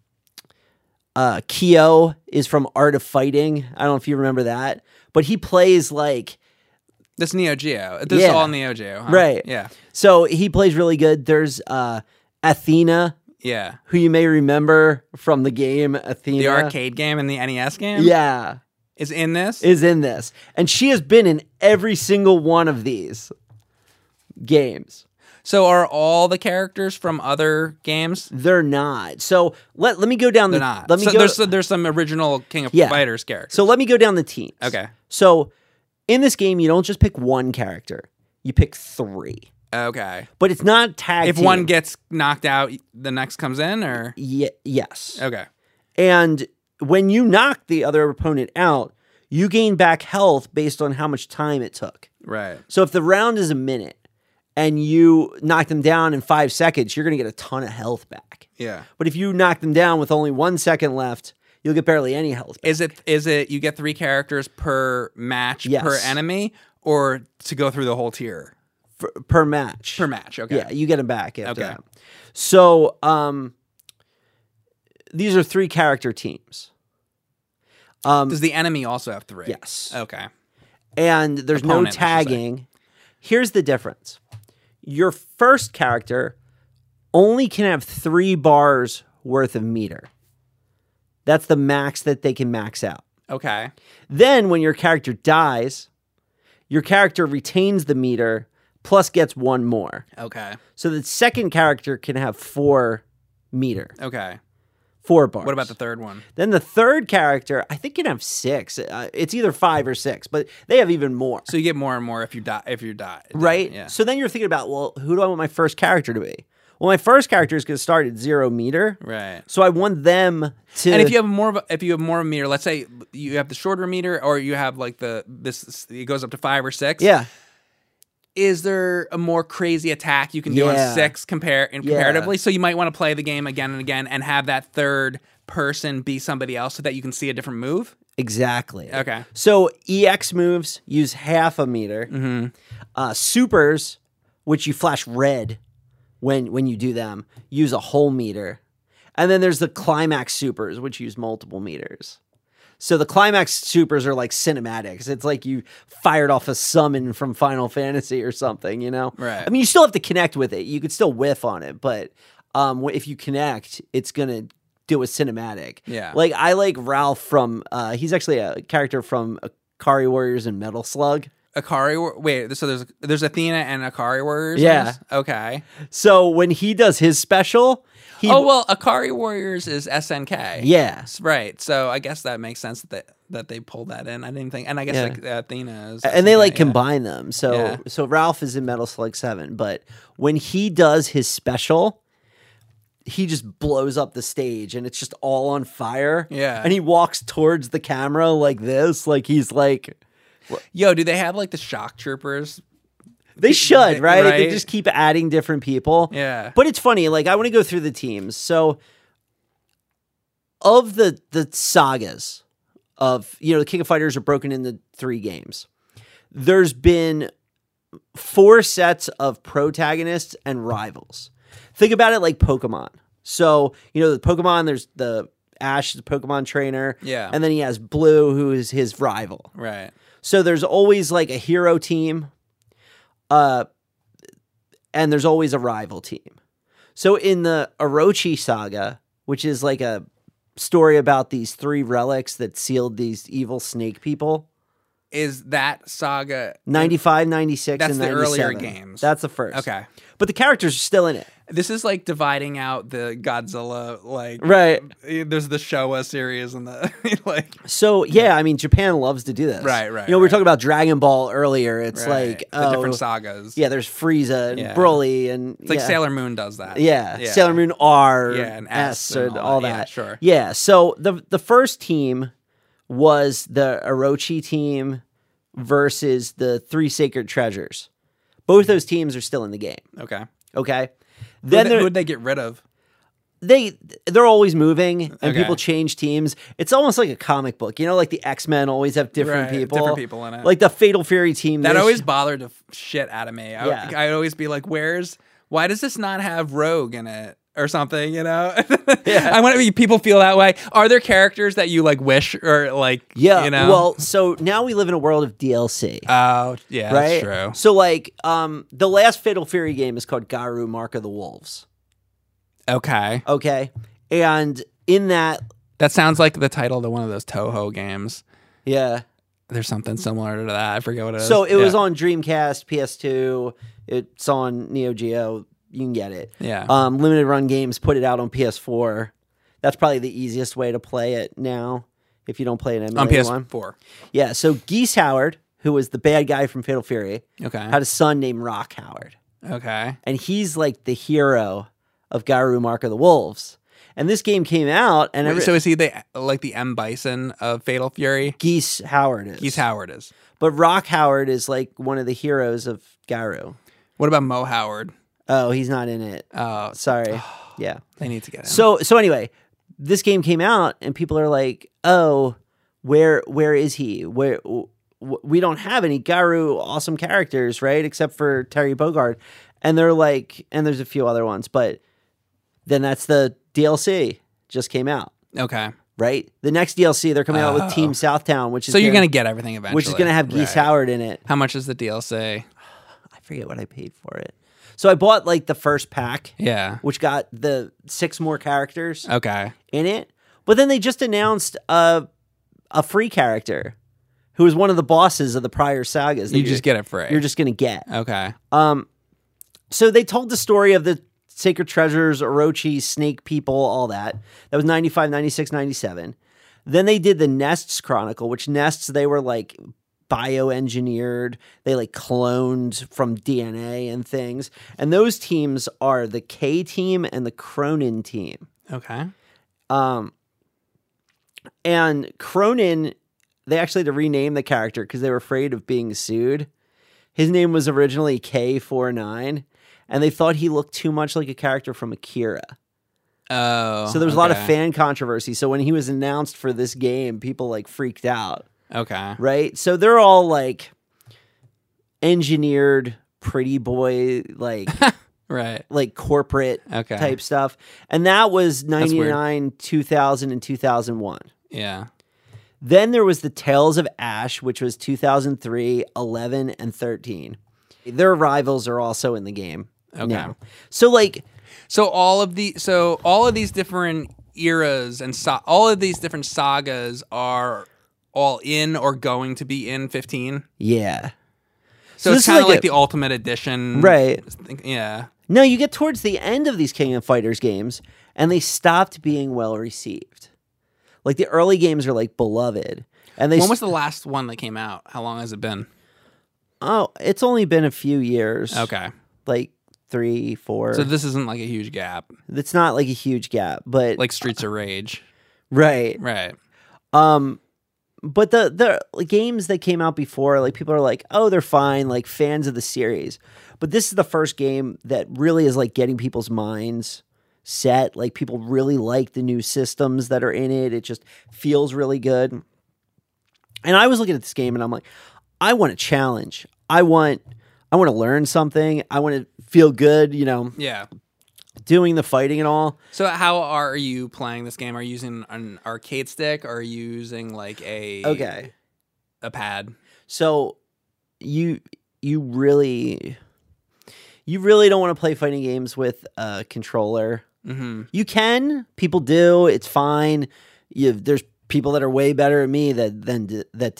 uh, Kyo is from Art of Fighting. I don't know if you remember that, but he plays like This Neo Geo. This Yeah. is all Neo Geo. Huh? Right. Yeah. so he plays really good. There's uh, Athena, Yeah. who you may remember from the game Athena. The arcade game and the N E S game yeah, is in this. is in this, and she has been in every single one of these games. So are all the characters from other games? They're not. So let let me go down the. They're not. Let me so go. there's there's some original King of Yeah. Fighters characters. So let me go down the teams. Okay. So in this game, you don't just pick one character; you pick three. Okay. But it's not tag. If team. one gets knocked out, the next comes in, or Ye- yes. okay. And when you knock the other opponent out, you gain back health based on how much time it took. Right. So if the round is a minute and you knock them down in five seconds, you're going to get a ton of health back. Yeah. But if you knock them down with only one second left, you'll get barely any health back. Is it is it you get three characters per match Yes. per enemy, or to go through the whole tier For, per match. per match? Okay. Yeah, you get them back after Okay. that. So um, these are three character teams. Um, Does the enemy also have three? yes. Okay. And there's Opponent, I no should say. tagging. Here's the difference. Your first character only can have three bars worth of meter. That's the max that they can max out. Okay. Then when your character dies, your character retains the meter plus gets one more. Okay. So the second character can have four meter, Okay. four bars. What about the third one? Then the third character, I think, can have six. Uh, it's either five or six, but they have even more. So you get more and more if you die. If you die, Right? Yeah. So then you're thinking about, well, who do I want my first character to be? Well, my first character is going to start at zero meter. Right. So I want them to. And if you have more of a, if you have more of a meter, let's say you have the shorter meter, or you have like the this it goes up to five or six. Yeah. Is there a more crazy attack you can do Yeah. on six compare and Yeah. comparatively? So you might want to play the game again and again and have that third person be somebody else so that you can see a different move. Exactly. Okay. So E X moves use half a meter. Mm-hmm. Uh, supers, which you flash red when when you do them, use a whole meter. And then there's the climax supers, which use multiple meters. So the climax supers are like cinematics. It's like you fired off a summon from Final Fantasy or something, you know? Right. I mean, you still have to connect with it. You could still whiff on it, but um, if you connect, it's going to do a cinematic. Yeah. Like, I like Ralph from, uh, he's actually a character from Akari Warriors and Metal Slug. Akari, War- wait. So there's there's Athena and Akari Warriors. in Yeah. this? Okay. So when he does his special, he. Oh well, Akari Warriors is S N K. Yeah. Right. So I guess that makes sense that they, that they pulled that in. I didn't think, and I guess Yeah. like Athena is. And they like yeah. combine them. So Yeah. so Ralph is in Metal Slug seven, but when he does his special, he just blows up the stage and it's just all on fire. Yeah. And he walks towards the camera like this, like he's like Yo, do they have like the shock troopers? they should, They- right? They right? just keep adding different people. Yeah. But it's funny, like I want to go through the teams. So of the the sagas of, you know, the King of Fighters are broken into three games. There's been four sets of protagonists and rivals. Think about it like Pokemon. So, you know, the Pokemon, there's the Ash, the Pokemon trainer. Yeah. And then he has Blue, who is his rival. Right. So there's always like a hero team, uh, and there's always a rival team. So in the Orochi saga, which is like a story about these three relics that sealed these evil snake people, is that saga ninety-five, ninety-six, That's and the earlier ninety-seven. games. That's the first. Okay. But the characters are still in it. This is like dividing out the Godzilla, like Right. There's the Showa series and the like. So yeah, I mean, Japan loves to do this. Right, right, You know, we were right. talking about Dragon Ball earlier. It's Right. like the oh, different sagas. yeah, there's Frieza and Yeah. Broly and It's like yeah. Sailor Moon does that. Yeah. Yeah. Sailor Moon R, Yeah, and S, S and and all all that. that. Yeah, sure. Yeah. So the the first team was the Orochi team versus the Three Sacred Treasures. Both those teams are still in the game. Okay. Okay. Who Then they, they're- who'd they get rid of? they they're always moving and Okay. people change teams. It's almost like a comic book. You know, like the X-Men always have different Right, people. different people in it. Like the Fatal Fury team. That this- always bothered the f- shit out of me. I, Yeah. I'd always be like, "Where's? Why does this not have Rogue in it or something?" You know. Yeah. I want to be. People feel that way. Are there characters that you like wish or like? Yeah. You know. Well, so now we live in a world of D L C. Oh, yeah, right? that's true. So like um the last Fatal Fury game is called Garu Mark of the Wolves. Okay, Okay. And in that that sounds like the title to one of those Toho games. yeah. There's something similar to that. I forget what it is. So it was Yeah. on Dreamcast, P S two, it's on Neo Geo. You can get it. Yeah. Um, Limited Run Games put it out on P S four. That's probably the easiest way to play it now if you don't play an on emulated P S one. four. Yeah, so Geese Howard, who was the bad guy from Fatal Fury, Okay. had a son named Rock Howard. Okay. And he's like the hero of Garu Mark of the Wolves. And this game came out and Wait, every- so is he the like the M Bison of Fatal Fury? Geese Howard is. Geese Howard is. But Rock Howard is like one of the heroes of Garu. What about Mo Howard? Oh, he's not in it. Oh, Sorry. Yeah. they need to get him. So so anyway, this game came out and people are like, "Oh, where where is he? Where w- w- we don't have any Garu awesome characters, right? Except for Terry Bogard." And they're like, and there's a few other ones, but then that's the D L C just came out, okay. right? The next D L C they're coming out with Oh. Team Southtown, which is So you're gonna, gonna get everything eventually, which is going to have Geese Right. Howard in it. How much is the D L C? I forget what I paid for it. So I bought like the first pack, Yeah. which got the six more characters Okay. in it. But then they just announced a a free character who was one of the bosses of the prior sagas. that You you're- just get it free. You're just going to get. okay. Um, so they told the story of the Sacred Treasures, Orochi, Snake People, all that. That was ninety-five, ninety-six, ninety-seven. Then they did the Nests Chronicle, which Nests, they were like bioengineered. They like cloned from D N A and things. And those teams are the K team and the Cronin team. Okay. Um, and Cronin, they actually had to rename the character because they were afraid of being sued. His name was originally K forty-nine, and they thought he looked too much like a character from Akira. Oh. So there was a lot of okay. fan controversy. So when he was announced for this game, people like freaked out, Okay. right? So they're all like engineered pretty boy, like Right. like corporate Okay. type stuff. And that was weird. ninety-nine, two thousand, and two thousand one. Yeah. Then there was the Tales of Ash, which was two thousand three, eleven, and thirteen. Their rivals are also in the game Okay. now. So, like, So all of the so all of these different eras and so, all of these different sagas are all in or going to be in fifteen. yeah. So, So it's this is kind of like like, a- the Ultimate Edition, Right. Yeah. No, you get towards the end of these King of Fighters games, and they stopped being well received. Like, the early games are, like, beloved. And they When was st- the last one that came out? How long has it been? Oh, it's only been a few years. Okay. Like, three, four. So this isn't like a huge gap, it's not, like, a huge gap, but... like Streets of Rage. right. Right. Um, but the the games that came out before, like people are like, oh, they're fine, like fans of the series. But this is the first game that really is like getting people's minds set. Like people really like the new systems that are in it. It just feels really good. And I was looking at this game and I'm like, I want a challenge. I want I want to learn something. I want to feel good, you know, Yeah. doing the fighting and all. So how are you playing this game? Are you using an arcade stick or are you using like a Okay. a pad? So you you really you really don't want to play fighting games with a controller. Mm-hmm. You can, people do. It's fine. You there's people that are way better at me that than d- that do.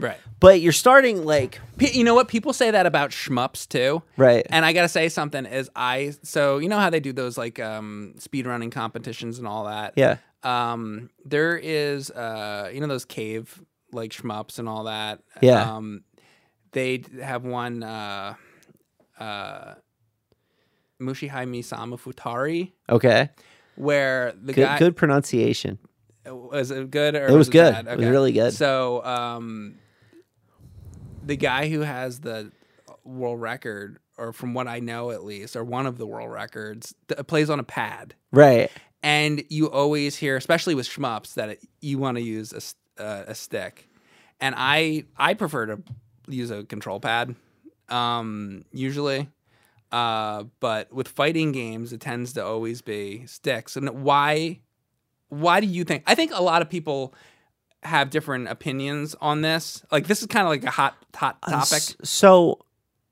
Right. But you're starting like P- You know what? People say that about shmups too. Right. And I gotta say something is I so you know how they do those like um speed running competitions and all that? yeah. Um there is uh you know those cave like shmups and all that. Yeah. Um they have one uh uh Mushihai Misama Futari Okay. where the Good guy good pronunciation. was it good or It was good. bad? It was really good. So um the guy who has the world record, or from what I know at least, or one of the world records, th- plays on a pad. Right. And you always hear, especially with shmups, that it, you want to use a, s- uh, a stick. And I I prefer to use a control pad, um, usually. Uh, but with fighting games, it tends to always be sticks. And why? Why do you think? I think a lot of people have different opinions on this. Like this is kind of like a hot hot Uh, topic. s- So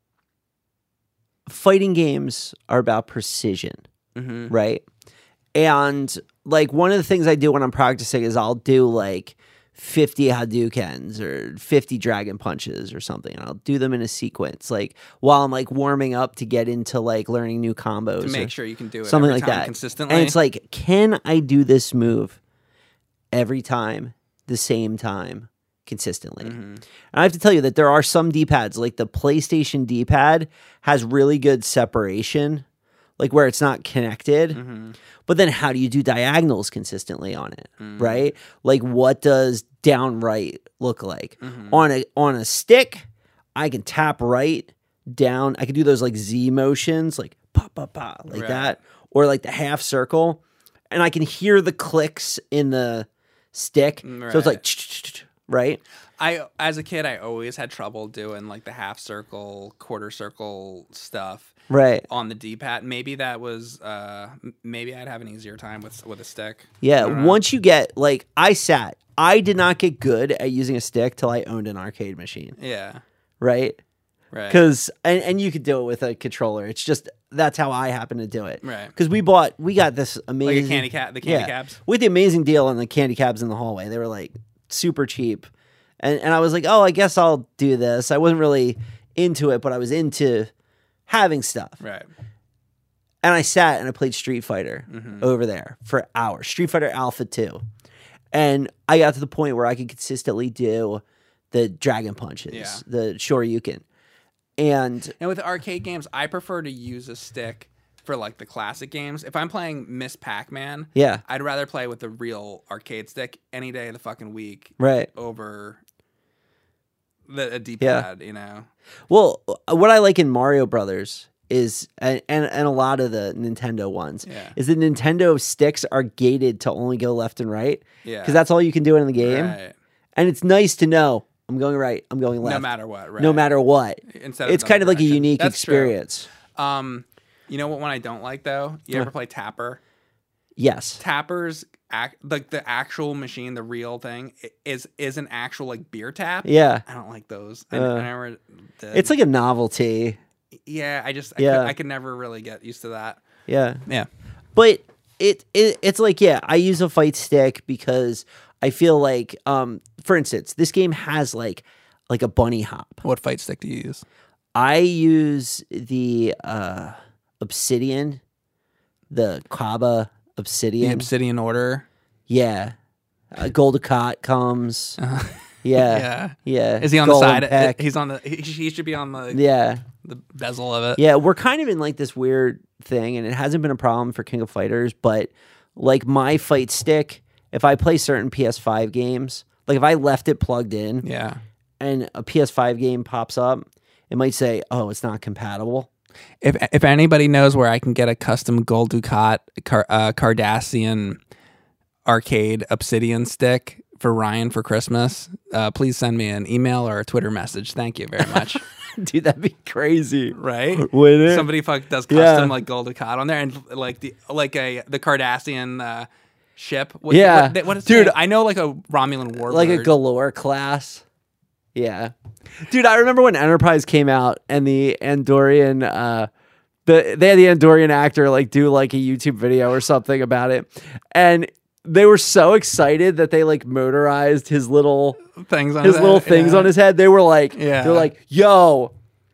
fighting games are about precision, Mm-hmm. right? And like one of the things I do when I'm practicing is I'll do like fifty Hadoukens or fifty Dragon Punches or something. And I'll do them in a sequence, like while I'm like warming up to get into like learning new combos. To or make sure you can do it something every like time that consistently. And it's like, can I do this move every time, the same time, consistently? Mm-hmm. And I have to tell you that there are some D-pads, like the PlayStation D-pad has really good separation, like where it's not connected. Mm-hmm. But then how do you do diagonals consistently on it, Mm. right? Like what does down right look like? Mm-hmm. On a on a stick, I can tap right, down. I can do those like Z motions, like pa pa pa, like Right. that, or like the half circle, and I can hear the clicks in the stick. So it's like right. I as a kid, I always had trouble doing like the half circle, quarter circle stuff Right. on the D-pad. Maybe that was uh, m- maybe I'd have an easier time with with a stick. Yeah. I don't know. Once you get like I sat, I did not get good at using a stick till I owned an arcade machine. Yeah. Right. Right. Because and, and you could do it with a controller. It's just that's how I happen to do it. Right. Because we bought we got this amazing Like a candy cap, the candy yeah, cabs. with the amazing deal on the candy cabs in the hallway. They were like super cheap, and and I was like, oh, I guess I'll do this. I wasn't really into it, but I was into having stuff. Right. And I sat and I played Street Fighter Mm-hmm. over there for hours. Street Fighter Alpha two, and I got to the point where I could consistently do the Dragon Punches, Yeah. the Shoryuken. And And with arcade games, I prefer to use a stick for like the classic games. If I'm playing Miss Pac-Man, yeah, I'd rather play with the real arcade stick any day of the fucking week right. over the a D-pad, you know. Well, what I like in Mario Brothers is, and, and and a lot of the Nintendo ones, Yeah. is the Nintendo sticks are gated to only go left and right. Yeah. Because that's all you can do in the game. Right. And it's nice to know I'm going right, I'm going left. No matter what, right? No matter what. Instead of It's kind of like a direction. unique That's true. experience. Um, you know what one I don't like though? You Huh. ever play Tapper? Yes. Tappers, act, like the actual machine, the real thing, i- is is an actual like beer tap. Yeah. I don't like those. I, Uh, I never did. It's like a novelty. yeah, I just I, Yeah. could, I could never really get used to that. Yeah. Yeah. But it, it it's like, yeah, I use a fight stick because I feel like, um, for instance, this game has like like a bunny hop. What fight stick do you use? I use the uh, Obsidian, the Kaba The Obsidian. Obsidian Order. yeah. Uh, Goldacott comes. Uh, Yeah. yeah. Yeah. Is he on the Golem side? Peck. He's on the. He, he should be on the Yeah. the bezel of it. Yeah. We're kind of in like this weird thing, and it hasn't been a problem for King of Fighters, but like my fight stick, if I play certain P S five games, like if I left it plugged in Yeah. and a P S five game pops up, it might say, oh, it's not compatible. If if anybody knows where I can get a custom Gold Ducat Car, uh, Cardassian arcade Obsidian stick for Ryan for Christmas, uh, please send me an email or a Twitter message. Thank you very much. Dude, that'd be crazy. Right? Would it? Somebody fuck does custom Yeah. like Gold Ducat on there, and like the like a the Cardassian uh, ship. What, Yeah. what, what is Dude, Dude, I know like a Romulan warbird. Like a galore class. Yeah. Dude, I remember when Enterprise came out and the Andorian uh the they had the Andorian actor like do like a YouTube video or something about it. And they were so excited that they like motorized his little Things on his his little head, things yeah. on his head. They were like, Yeah. they're like, yo,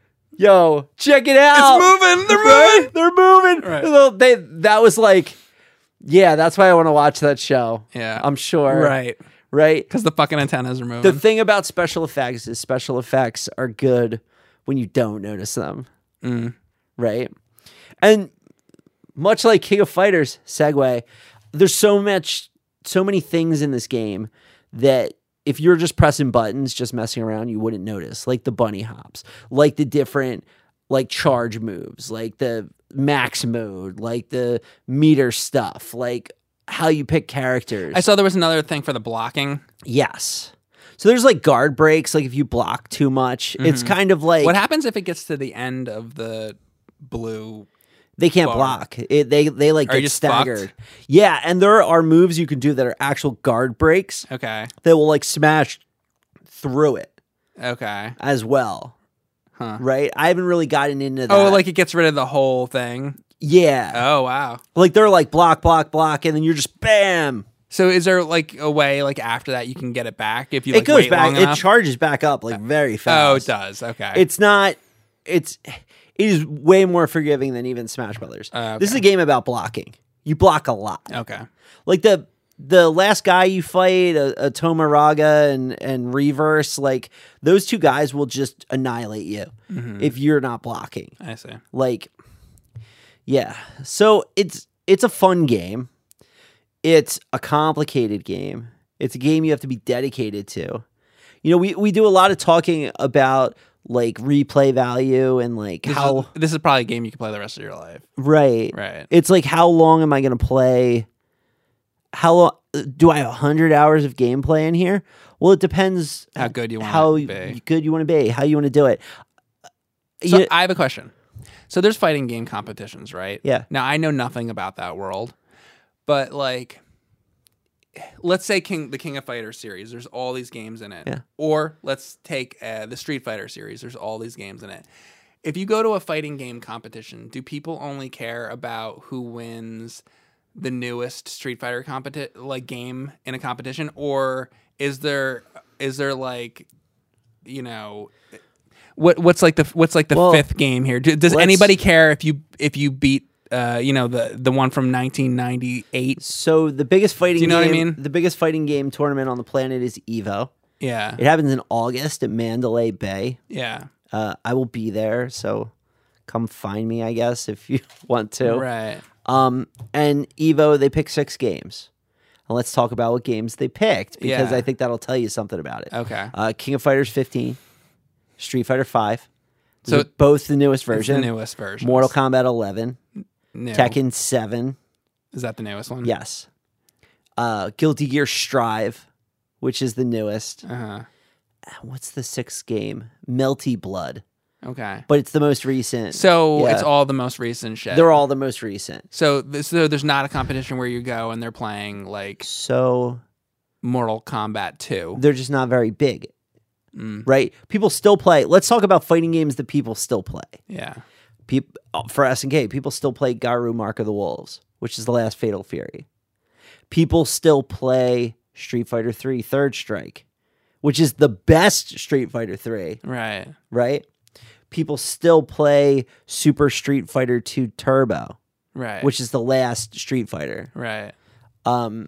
yo, check it out. It's moving. They're Right? moving. They're moving. Right. Well, They that was like, yeah, that's why I want to watch that show. Yeah. I'm sure. Right. Right. Because the fucking antennas are moving. The thing about special effects is special effects are good when you don't notice them. Mm. Right. And much like King of Fighters, segue, there's so much, so many things in this game that if you're just pressing buttons, just messing around, you wouldn't notice. Like the bunny hops, like the different, like charge moves, like the max mode, like the meter stuff, like how you pick characters. I saw there was another thing for the blocking. Yes. So there's like guard breaks. Like if you block too much, it's kind of like What happens if it gets to the end of the blue? they can't bar? block. It, they they like Are you get just staggered. fucked? Yeah, and there are moves you can do that are actual guard breaks Okay. that will like smash through it Okay. as well. Huh. Right? I haven't really gotten into that. Oh, like it gets rid of the whole thing. yeah, Oh, wow. like they're like block, block, block, and then you're just bam. So is there like a way like after that you can get it back if you like it goes wait back. long It enough? charges back up like very fast. Oh, it does. Okay. It's not. It's it is way more forgiving than even Smash Brothers. Uh, This is okay. a game about blocking. You block a lot. okay. Like the the last guy you fight, a, a Tomaraga and and Reverse, like those two guys will just annihilate you Mm-hmm. if you're not blocking. I see. Like, yeah. So it's it's a fun game. It's a complicated game. It's a game you have to be dedicated to. You know, we, we do a lot of talking about like replay value and like This, how is, this is probably a game you can play the rest of your life. right. Right. It's like how long am I going to play? How long do I have one hundred hours of gameplay in here? Well, it depends How good you want how it to be. good you want to be, how you want to do it. So You- I have a question. So there's fighting game competitions, right? Yeah. Now I know nothing about that world, but like, let's say King the King of Fighters series. There's all these games in it. Yeah. Or let's take uh, the Street Fighter series. There's all these games in it. If you go to a fighting game competition, do people only care about who wins the newest Street Fighter competi- like game in a competition, or is there is there like, you know, what what's like the what's like the Well, fifth game here? Do, does let's- anybody care if you if you beat uh you know the the one from nineteen ninety-eight? So the biggest fighting Do you know what I game, mean? the biggest fighting game tournament on the planet is Evo. Yeah, It happens in August at Mandalay Bay. yeah, Uh, I will be there, so come find me, I guess, if you want to. right. Um, and Evo, they pick six games. And let's talk about what games they picked because Yeah. I think that'll tell you something about it. Okay, Uh, King of Fighters fifteen, Street Fighter five. So- So both the newest it's the version. newest version. Mortal Kombat eleven, New. Tekken seven. Is that the newest one? Yes. Uh, Guilty Gear Strive, which is the newest. Uh huh. What's the sixth game? Melty Blood, Okay. but it's the most recent. So Yeah. it's all the most recent shit. They're all the most recent. So, th- so there's not a competition where you go and they're playing like So Mortal Kombat two. they're just not very big, Mm, right? People still play. Let's talk about fighting games that people still play. yeah. People for S N K, people still play Garou Mark of the Wolves, which is the last Fatal Fury. People still play Street Fighter three Third Strike, which is the best Street Fighter three, Right. right? People still play Super Street Fighter two Turbo, Right. which is the last Street Fighter. right. Um,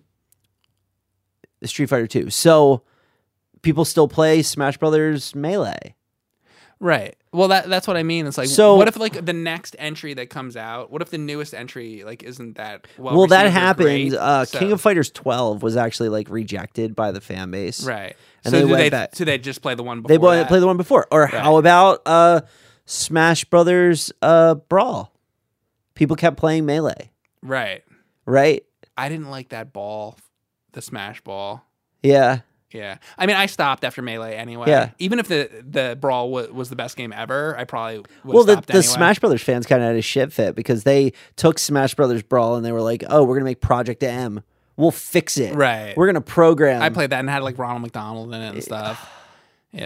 Street Fighter two. So people still play Smash Brothers Melee. Right. Well, that that's what I mean. It's like, So- what if like the next entry that comes out? What if the newest entry like isn't that well? Well, that received or happened. great? Uh, So- King of Fighters twelve was actually like rejected by the fan base. Right. And so they do went they back. so they just play the one before They play, that? play the one before. Or how about uh, Smash Brothers uh, Brawl? People kept playing Melee, Right. right? I didn't like that ball, the Smash ball. Yeah. Yeah, I mean, I stopped after Melee anyway. Yeah. Even if the the Brawl w- was the best game ever, I probably would Well, the, stopped the anyway. Smash Brothers fans kind of had a shit fit because they took Smash Brothers Brawl and they were like, "Oh, we're gonna make Project M. We'll fix it. Right. We're gonna program." I played that and had like Ronald McDonald in it and stuff. Yeah.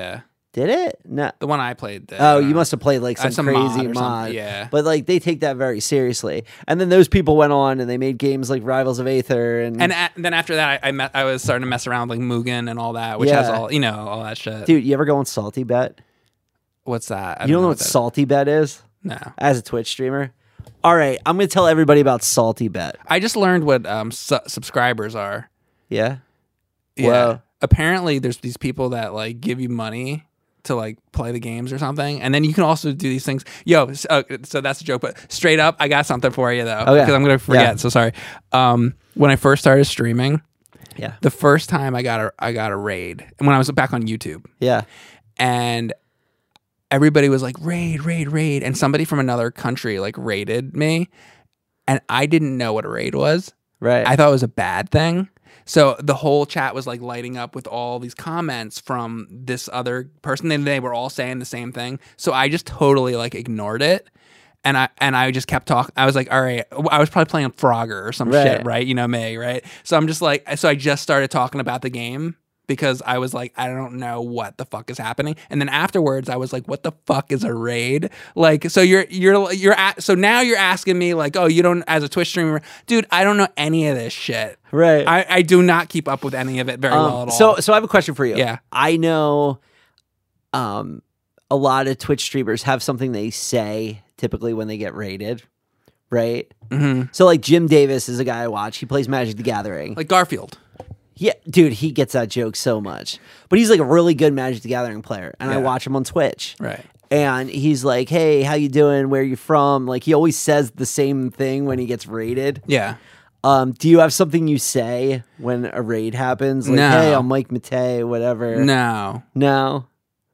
Did it? No. The one I played. Did. Oh, you must have played like Uh, some, some mod crazy or mod. something, yeah. But like they take that very seriously. And then those people went on and they made games like Rivals of Aether and, And a- then after that, I I, met, I was starting to mess around with like Mugen and all that, which has Yeah. all you know, all that shit. dude, you ever go on Salty Bet? What's that? I You don't know what that is. Salty Bet is? No. As a Twitch streamer? All right, I'm going to tell everybody about Salty Bet. I just learned what um su- subscribers are. Yeah? Yeah. Whoa. Apparently, there's these people that like give you money to like play the games or something, and then you can also do these things. Yo, s- uh, so that's a joke, but straight up, I got something for you though, Okay. because I'm gonna forget. Yeah. So sorry. Um, when I first started streaming, Yeah. the first time I got a I got a raid, and when I was back on YouTube, Yeah. and everybody was like raid, raid, raid, and somebody from another country like raided me, and I didn't know what a raid was. Right. I thought it was a bad thing. So the whole chat was like lighting up with all these comments from this other person, and they were all saying the same thing. So I just totally like ignored it, and I and I just kept talking. I was like, all right, I was probably playing Frogger or some Right. shit, right? You know me, right? So I'm just like, so I just started talking about the game because I was like, I don't know what the fuck is happening. And then afterwards, I was like, what the fuck is a raid? Like, so you're you're you're at, so now you're asking me like, oh, you don't, as a Twitch streamer, dude, I don't know any of this shit. Right. I, I do not keep up with any of it very Um, well at all. So, so I have a question for you. Yeah. I know um, a lot of Twitch streamers have something they say typically when they get raided, right? Mhm. So, like Jim Davis is a guy I watch. He plays Magic the Gathering. like Garfield. Yeah, dude, he gets that joke so much. But he's like a really good Magic the Gathering player, and I Yeah. watch him on Twitch. Right. And he's like, "Hey, how you doing? Where you from?" Like he always says the same thing when he gets raided. Yeah. Um, do you have something you say when a raid happens? Like, No. "Hey, I'm Mike Matei," whatever. No. No.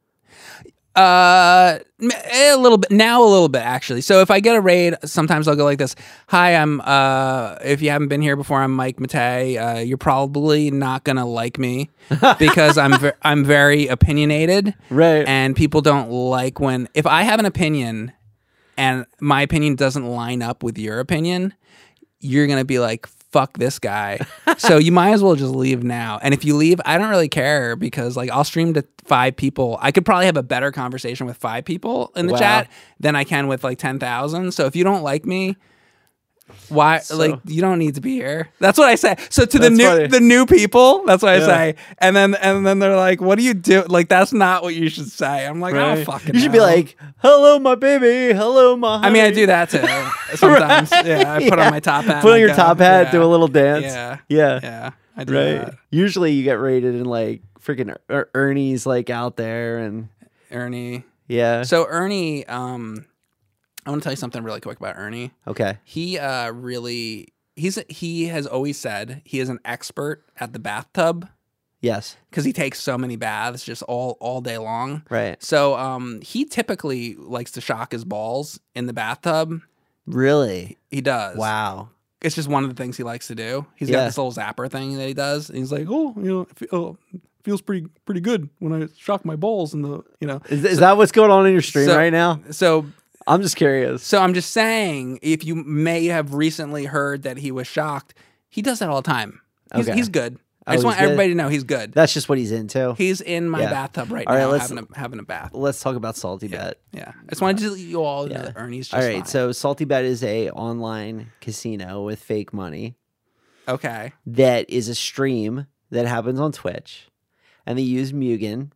Uh, m- a little bit now, a little bit actually. So if I get a raid, sometimes I'll go like this: "Hi, I'm uh, if you haven't been here before, I'm Mike Matei. Uh, you're probably not gonna like me because I'm ve- I'm very opinionated, Right. and people don't like when if I have an opinion and my opinion doesn't line up with your opinion, you're gonna be like, fuck this guy. So you might as well just leave now. And if you leave, I don't really care because like I'll stream to five people. I could probably have a better conversation with five people in the Wow. chat than I can with like ten thousand. So if you don't like me, why So- like you don't need to be here. That's what I say. So to the That's new funny. the new people, that's what I Yeah. say. And then and then they're like, "What do you do?" Like that's not what you should say. I'm like, "I don't Right. fucking You should be know." like, "Hello, my baby. Hello, my." I mean, I honey." do that too. Sometimes. Yeah, I put Yeah. on my top hat. Put and on I your go. top hat, Yeah. do a little dance. Yeah. Yeah. Yeah. I do Right. that. Usually you get rated in like freaking er- Ernie's like out there and Ernie. yeah. So Ernie, um, I want to tell you something really quick about Ernie. Okay. He uh, really he's he has always said he is an expert at the bathtub Yes. because he takes so many baths just all all day long. Right. So um, he typically likes to shock his balls in the bathtub. Really? He does. Wow. It's just one of the things he likes to do. He's Yeah. got this little zapper thing that he does. And he's like, oh, you know, it fe- oh, feels pretty pretty good when I shock my balls in the, you know. Is, is that what's going on in your stream so- right now? So I'm just curious. So I'm just saying, if you may have recently heard that he was shocked, he does that all the time. He's, Okay. he's good. I Oh, just want he's good? everybody to know he's good. That's just what he's into. He's in my Yeah. bathtub right All right, now, let's- having a, having a bath. Let's talk about Salty Bet. Yeah, I just wanted to let you all know Yeah. that Ernie's just All right, fine. so Salty Bet is a online casino with fake money okay, that is a stream that happens on Twitch, and they use Mugen,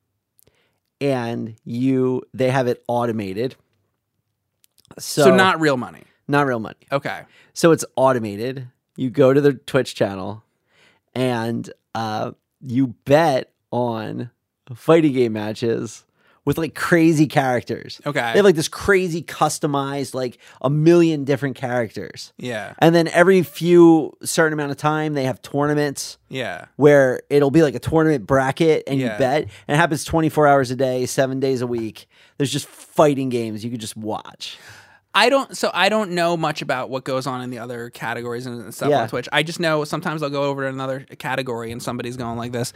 and you they have it automated. So, so, not real money. not real money. Okay, So it's automated. You go to their Twitch channel, and uh, you bet on fighting game matches with like crazy characters. okay, They have like this crazy customized, like a million different characters. yeah, And then every few certain amount of time, they have tournaments yeah. where it'll be like a tournament bracket and Yeah. you bet. And it happens twenty-four hours a day, seven days a week. There's just fighting games you could just watch. I don't. So I don't know much about what goes on in the other categories and stuff Yeah. on Twitch. I just know sometimes I'll go over to another category and somebody's going like this,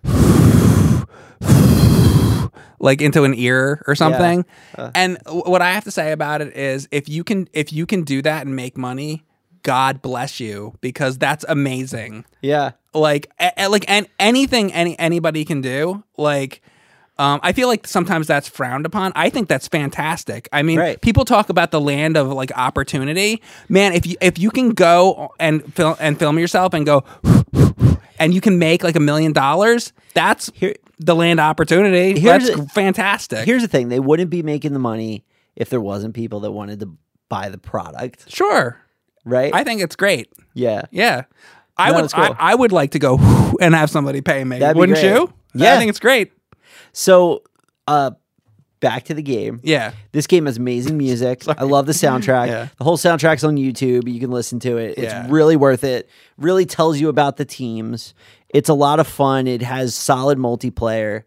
like into an ear or something. Uh. And w- what I have to say about it is, if you can, if you can do that and make money, God bless you, because that's amazing. Yeah. Like, a- a- like, and anything any anybody can do, like. Um, I feel like sometimes that's frowned upon. I think that's fantastic. I mean, Right. people talk about the land of like opportunity. Man, if you if you can go and film and film yourself and go, and you can make like a million dollars, that's Here- the land of opportunity. Here's That's a- fantastic. Here's the thing: they wouldn't be making the money if there wasn't people that wanted to buy the product, Sure, right? I think it's great. yeah, Yeah, I No, would. it's cool. I, I would like to go and have somebody pay me. That'd be Wouldn't great. you? Yeah. I think it's great. So, uh, back to the game. Yeah. This game has amazing music. I love the soundtrack. Yeah. The whole soundtrack's on YouTube. You can listen to it. It's Yeah. really worth it. Really tells you about the teams. It's a lot of fun. It has solid multiplayer.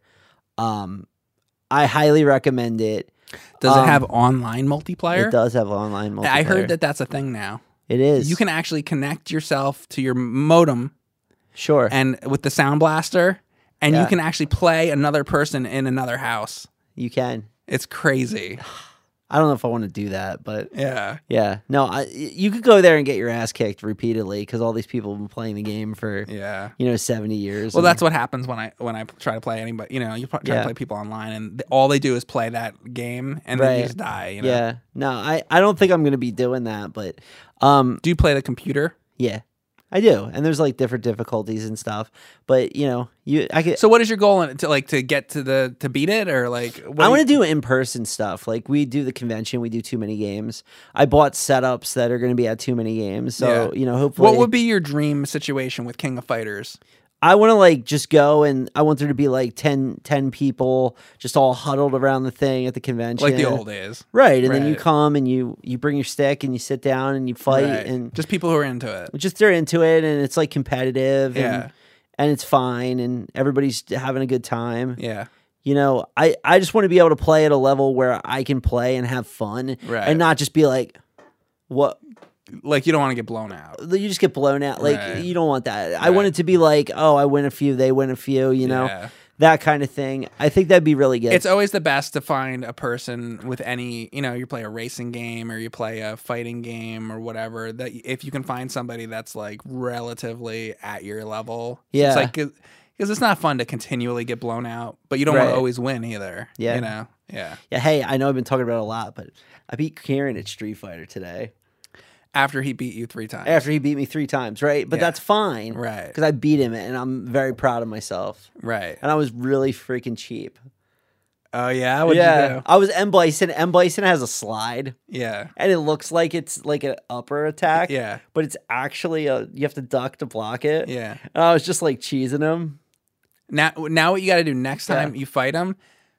Um, I highly recommend it. Does Um, it have online multiplayer? It does have online multiplayer. I heard that that's a thing now. it is. You can actually connect yourself to your modem sure. and with the sound blaster, and you Yeah. can actually play another person in another house. You can. It's crazy. I don't know if I want to do that, but Yeah. yeah, no, I, you could go there and get your ass kicked repeatedly because all these people have been playing the game for Yeah. you know seventy years. Well, and- that's what happens when I when I try to play anybody. You know, you try Yeah. to play people online, and th- all they do is play that game, and then Right. you just die. You know? yeah. No, I, I don't think I'm gonna be doing that, but um, Do you play the computer? yeah, I do. And there's like different difficulties and stuff, but you know, you I could. So, what is your goal in, to like to get to the to beat it, or like? What I do want you- to do in person stuff. Like we do the convention, we do too many games. I bought setups that are going to be at too many games, so Yeah. you know, hopefully, What would be your dream situation with King of Fighters? I want to like just go and I want there to be like ten, ten people just all huddled around the thing at the convention, Like the old days, right? And then you Right. come and you you bring your stick and you sit down and you fight Right. and just people who are into it. just they're into it and it's like competitive Yeah. and and it's fine and everybody's having a good time. Yeah, You know, I I just want to be able to play at a level where I can play and have fun Right. and not just be like what like you don't want to get blown out. you just get blown out. Like Right. you don't want that. I Right. want it to be like, oh, I win a few, they win a few, you know. Yeah. That kind of thing. I think that'd be really good. It's always the best to find a person with any, you know, you play a racing game or you play a fighting game or whatever, that if you can find somebody that's like relatively at your level. Yeah. It's like, because it's not fun to continually get blown out, but you don't want Right. to always win either. Yeah. You know? Yeah. yeah, hey, I know I've been talking about it a lot, but I beat Kieran at Street Fighter today. After he beat you three times. After he beat me three times, right? But Yeah. that's fine. Right. Because I beat him and I'm very proud of myself. Right. And I was really freaking cheap. Oh, yeah? What'd yeah. you do? I was M. Bison. M. Bison has a slide. Yeah. And it looks like it's like an upper attack. Yeah. But it's actually a you have to duck to block it. Yeah. And I was just like cheesing him. Now, now what you got to do next time Yeah. you fight him,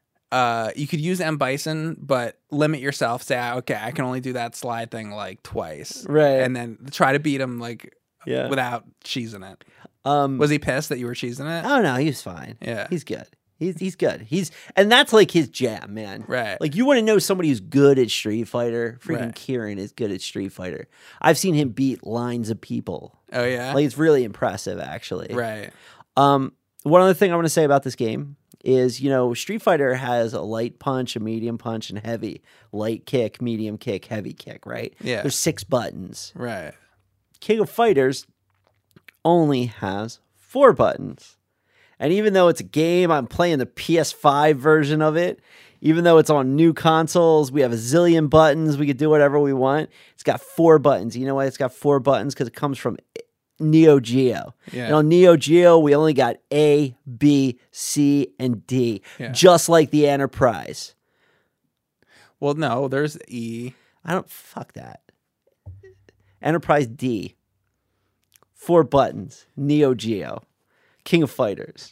uh, you could use M. Bison, but limit yourself. Say, "Ah, okay, I can only do that slide thing like twice. Right. And then try to beat him like Yeah. without cheesing it. Um Was he pissed that you were cheesing it? Oh no, he was fine. Yeah. He's good. He's he's good. He's and that's like his jam, man. Right. Like you want to know somebody who's good at Street Fighter. Freaking Right. Kieran is good at Street Fighter. I've seen him beat lines of people. Oh, yeah? Like it's really impressive, actually. right. Um, one other thing I want to say about this game is, you know, Street Fighter has a light punch, a medium punch, and heavy. Light kick, medium kick, heavy kick, right? Yeah. There's six buttons. Right. King of Fighters only has four buttons. And even though it's a game, I'm playing the P S five version of it. Even though it's on new consoles, we have a zillion buttons. We could do whatever we want. It's got four buttons. You know why it's got four buttons? Because it comes from Neo Geo. Yeah. And on Neo Geo, we only got A, B, C, and D. Yeah. Just like the Enterprise. Well, no, there's E. I don't, fuck that. Enterprise D. Four buttons. Neo Geo. King of Fighters.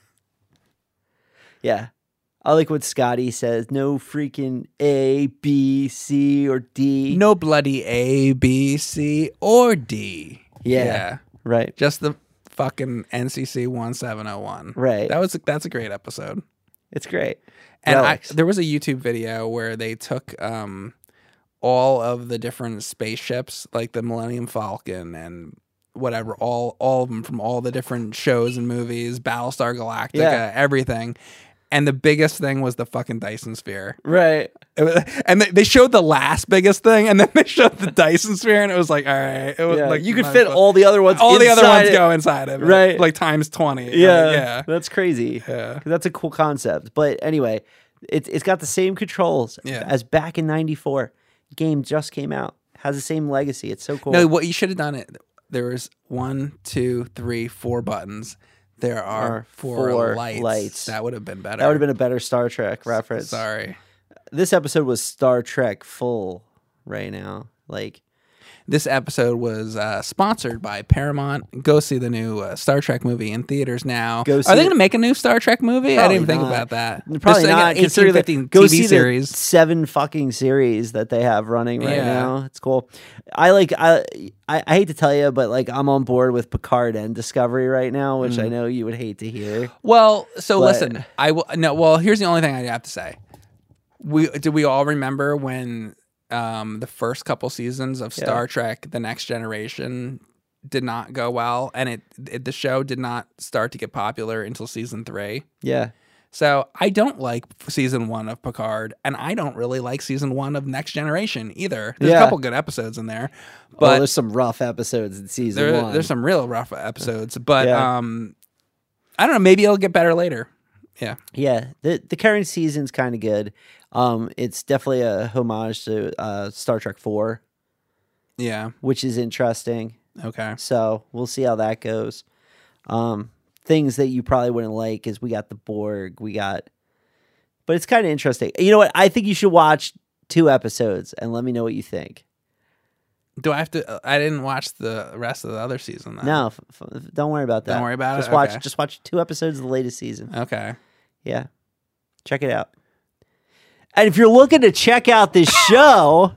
Yeah. I like what Scotty says. No freaking A, B, C, or D. No bloody A, B, C, or D. Yeah. Right. Just the fucking N C C seventeen oh one. Right. That was that's a great episode. It's great. And I, Relics. there was a YouTube video where they took um, all of the different spaceships, like the Millennium Falcon and whatever, all all of them from all the different shows and movies, Battlestar Galactica, Yeah. everything, and the biggest thing was the fucking Dyson sphere. Right. It was, and they, they showed the last biggest thing, and then they showed the Dyson sphere, and it was like, all right, it was Yeah, like you could might fit as well- all the other ones. all the other inside ones it. go inside of it, Right. Like times twenty. Yeah, Like, yeah. that's crazy. Yeah. That's a cool concept. But anyway, it's it's got the same controls Yeah. as back in ninety-four. Game just came out. Has the same legacy. It's so cool. No, what you should have done it. There was one, two, three, four buttons. There are Are four, four lights. lights. That would have been better. that would have been a better Star Trek reference. Sorry. This episode was Star Trek full right now. Like, This episode was uh, sponsored by Paramount. Go see the new uh, Star Trek movie in theaters now. Go Are see they it. going to make a new Star Trek movie? I Probably didn't even think not. about that. probably Just like not. an Consider that- eighteen fifteen go T V see series. the seven fucking series that they have running right Yeah. now. It's cool. I like. I, I I hate to tell you, but like I'm on board with Picard and Discovery right now, which Mm. I know you would hate to hear. Well, so But- listen, I will. No, well, here's the only thing I have to say. We do we all remember when um, the first couple seasons of Star Yeah. Trek: The Next Generation did not go well, and it, it the show did not start to get popular until season three. Yeah. So I don't like season one of Picard, and I don't really like season one of Next Generation either. There's Yeah. a couple good episodes in there, But but there's some rough episodes in season there, one. there's some real rough episodes. But Yeah. um, I don't know. Maybe it'll get better later. Yeah. Yeah, the the current season's kind of good. Um, it's definitely a homage to uh, Star Trek Four, Yeah. which is interesting. Okay. So we'll see how that goes. Um, things that you probably wouldn't like is we got the Borg, we got, but it's kind of interesting. You know what? I think you should watch two episodes and let me know what you think. Do I have to? uh, I didn't watch the rest of the other season. Then. No, f- f- don't worry about that. Don't worry about just it? watch, Okay. just watch two episodes of the latest season. Okay. Yeah, check it out. And if you're looking to check out this show,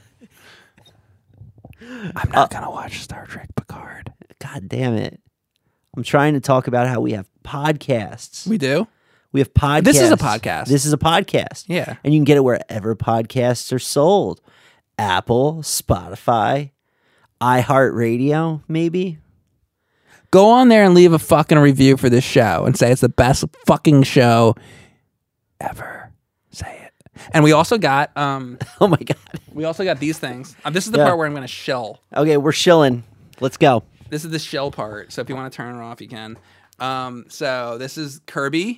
I'm not gonna watch Star Trek Picard. God damn it. I'm trying to talk about how we have podcasts. We do. We have podcasts. This is a podcast. This is a podcast. Yeah. And you can get it wherever podcasts are sold. Apple, Spotify, iHeartRadio, maybe. Go on there and leave a fucking review for this show and say it's the best fucking show ever. Say it. And we also got um Oh my God. we also got these things. Uh, this is the Yeah. part where I'm gonna shill. Okay, we're shilling. Let's go. This is the shell part. So if you want to turn it off, you can. Um, so this is Kirby.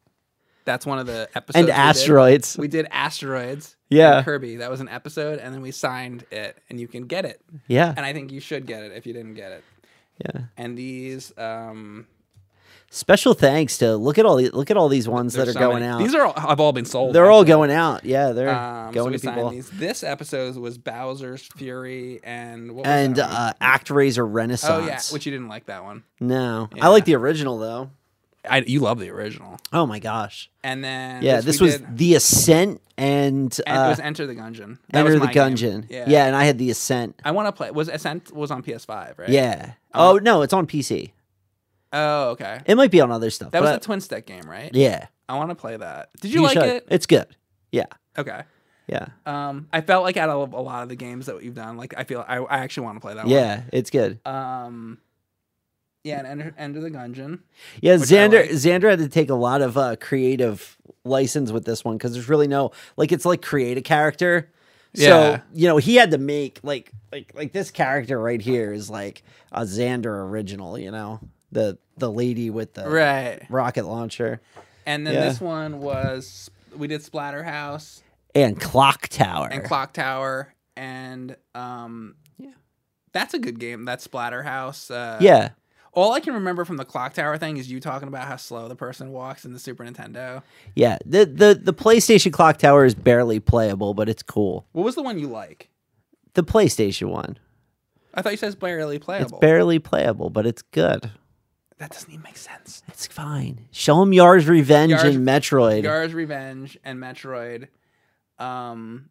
That's one of the episodes. And we did. asteroids. We did asteroids. Yeah. and Kirby. That was an episode, and then we signed it, and you can get it. Yeah. And I think you should get it if you didn't get it. Yeah. And these, um, Special thanks to look at all the, look at all these ones that are there's so going many- out. These are all, have all been sold. They're all actually. going out. Yeah, they're Um, so going we to signed people. these. This episode was Bowser's Fury and what was And that one? uh, ActRaiser oh Renaissance. yeah, which you didn't like that one. No, Yeah. I like the original though. I, you love the original. Oh my gosh. And then Yeah, this we was did- the Ascent and, and uh, it was Enter the Gungeon. That was Enter the my game. Gungeon. Yeah. Yeah, and I had the Ascent. I want to play. Was Ascent was on P S five, right? Yeah. Oh. Oh no, it's on P C. Oh, okay. It might be on other stuff. That was but the twin stick game, right? yeah. I want to play that. Did you, like should. it? It's good. Yeah. Okay. Yeah. Um, I felt like out of a lot of the games that you've done, like I feel I, I actually want to play that Yeah, it's good. one. Um, yeah, and Enter, Enter the Gungeon. Yeah, Which I Xander like. Xander had to take a lot of uh, creative license with this one because there's really no like it's like create a character. Yeah. So you know he had to make like like like this character right here is like a Xander original. You know the the lady with the Right. rocket launcher And then Yeah. this one was we did Splatterhouse and Clock Tower. and Clock Tower and um, Yeah. that's a good game. That Splatterhouse. Uh, Yeah. All I can remember from the Clock Tower thing is you talking about how slow the person walks in the Super Nintendo. Yeah. The the the PlayStation Clock Tower is barely playable, but it's cool. What was the one you like? The PlayStation one. I thought you said it's barely It's playable. barely playable, but it's good. that doesn't even make sense. It's fine. Show him Yar's Revenge Yar's- and Metroid. Gar's Revenge and Metroid. Um,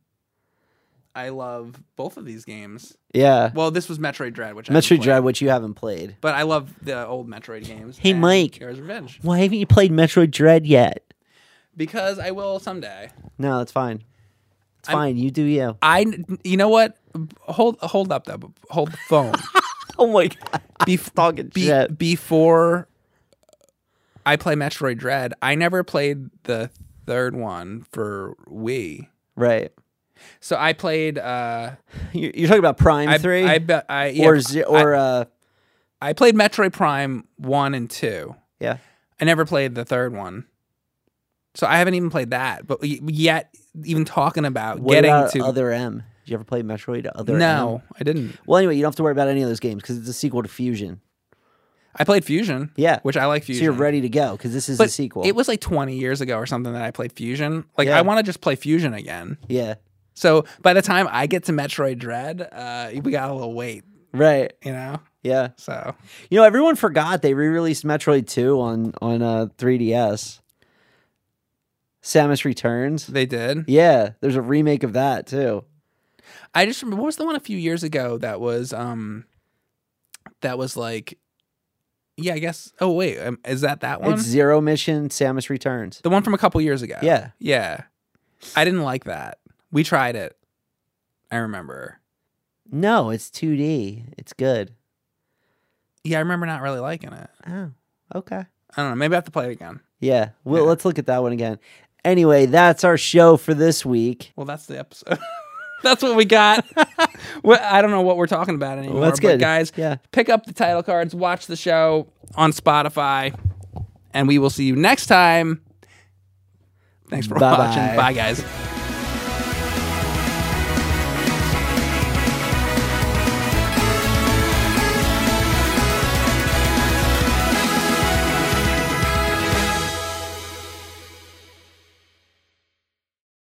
I love both of these games. Yeah. Well, this was Metroid Dread, which I haven't Metroid played, Dread, which you haven't played. but I love the old Metroid games. Hey, and Mike. Gar's Revenge, Why haven't you played Metroid Dread yet? because I will someday. No, that's fine. It's I'm- fine. You do you. I, you know what? Hold, hold up, though. Hold the phone. Oh my god. Bef- Talking be- shit. Before I play Metroid Dread. I never played the third one for Wii. Right. So I played. Uh, You're you're talking about Prime I, three? I bet. I yeah, or ze- or I, uh, I played Metroid Prime one and two. yeah. I never played the third one. So I haven't even played that. But y- yet, even talking about What getting about to Other M? Did you ever play Metroid Other M? no, I didn't. Well, anyway, you don't have to worry about any of those games because it's a sequel to Fusion. I played Fusion. Yeah. which I like Fusion. So you're ready to go because this is But a sequel. it was like twenty years ago or something that I played Fusion. Like Yeah. I want to just play Fusion again. yeah. So by the time I get to Metroid Dread, uh, we got a little wait, Right. you know. Yeah. So You know, everyone forgot they re-released Metroid two on on uh, three D S. Samus Returns. they did. Yeah, there's a remake of that too. I just remember, what was the one a few years ago that was um that was like, yeah, I guess. Oh wait, um, is that that one? It's Zero Mission Samus Returns. The one from a couple years ago. Yeah. yeah. I didn't like that. We tried it. I remember. No, it's two D. It's good. Yeah, I remember not really liking it. Oh, okay. I don't know. Maybe I have to play it again. Yeah. Well, Yeah. let's look at that one again. Anyway, that's our show for this week. Well, that's the episode. That's what we got. Well, I don't know what we're talking about anymore. Well, that's but good. guys. Yeah. Pick up the title cards, watch the show on Spotify, and we will see you next time. Thanks for Bye-bye. watching. Bye, guys.